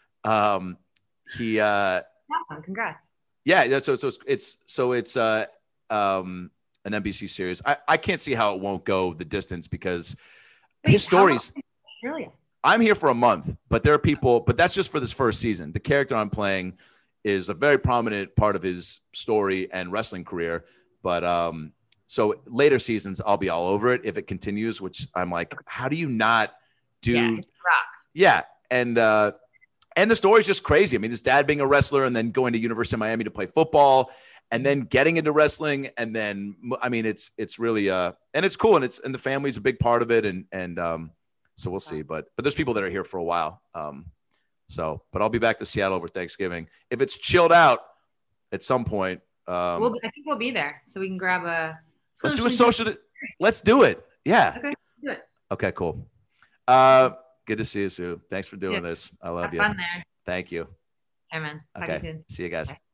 Congrats. Yeah. So it's an NBC series. I can't see how it won't go the distance because his stories. Australia. I'm here for a month, but there are people, but that's just for this first season. The character I'm playing is a very prominent part of his story and wrestling career. But so later seasons, I'll be all over it if it continues, which I'm like, how do you not do? Yeah, it's Rock. Yeah. And the story's just crazy. I mean, his dad being a wrestler and then going to University of Miami to play football and then getting into wrestling. And then, I mean, it's really, and it's cool. And the family's a big part of it. And so we'll see, but there's people that are here for a while. But I'll be back to Seattle over Thanksgiving. If it's chilled out at some point, I think we'll be there so we can grab a. Let's do a social. Let's do it. Yeah. Okay. Do it. Okay, cool. Good to see you, Sue. Thanks for doing this. I love Have you. fun there. Thank you. Hey, man. Talk to Okay. you soon. See you guys. Bye.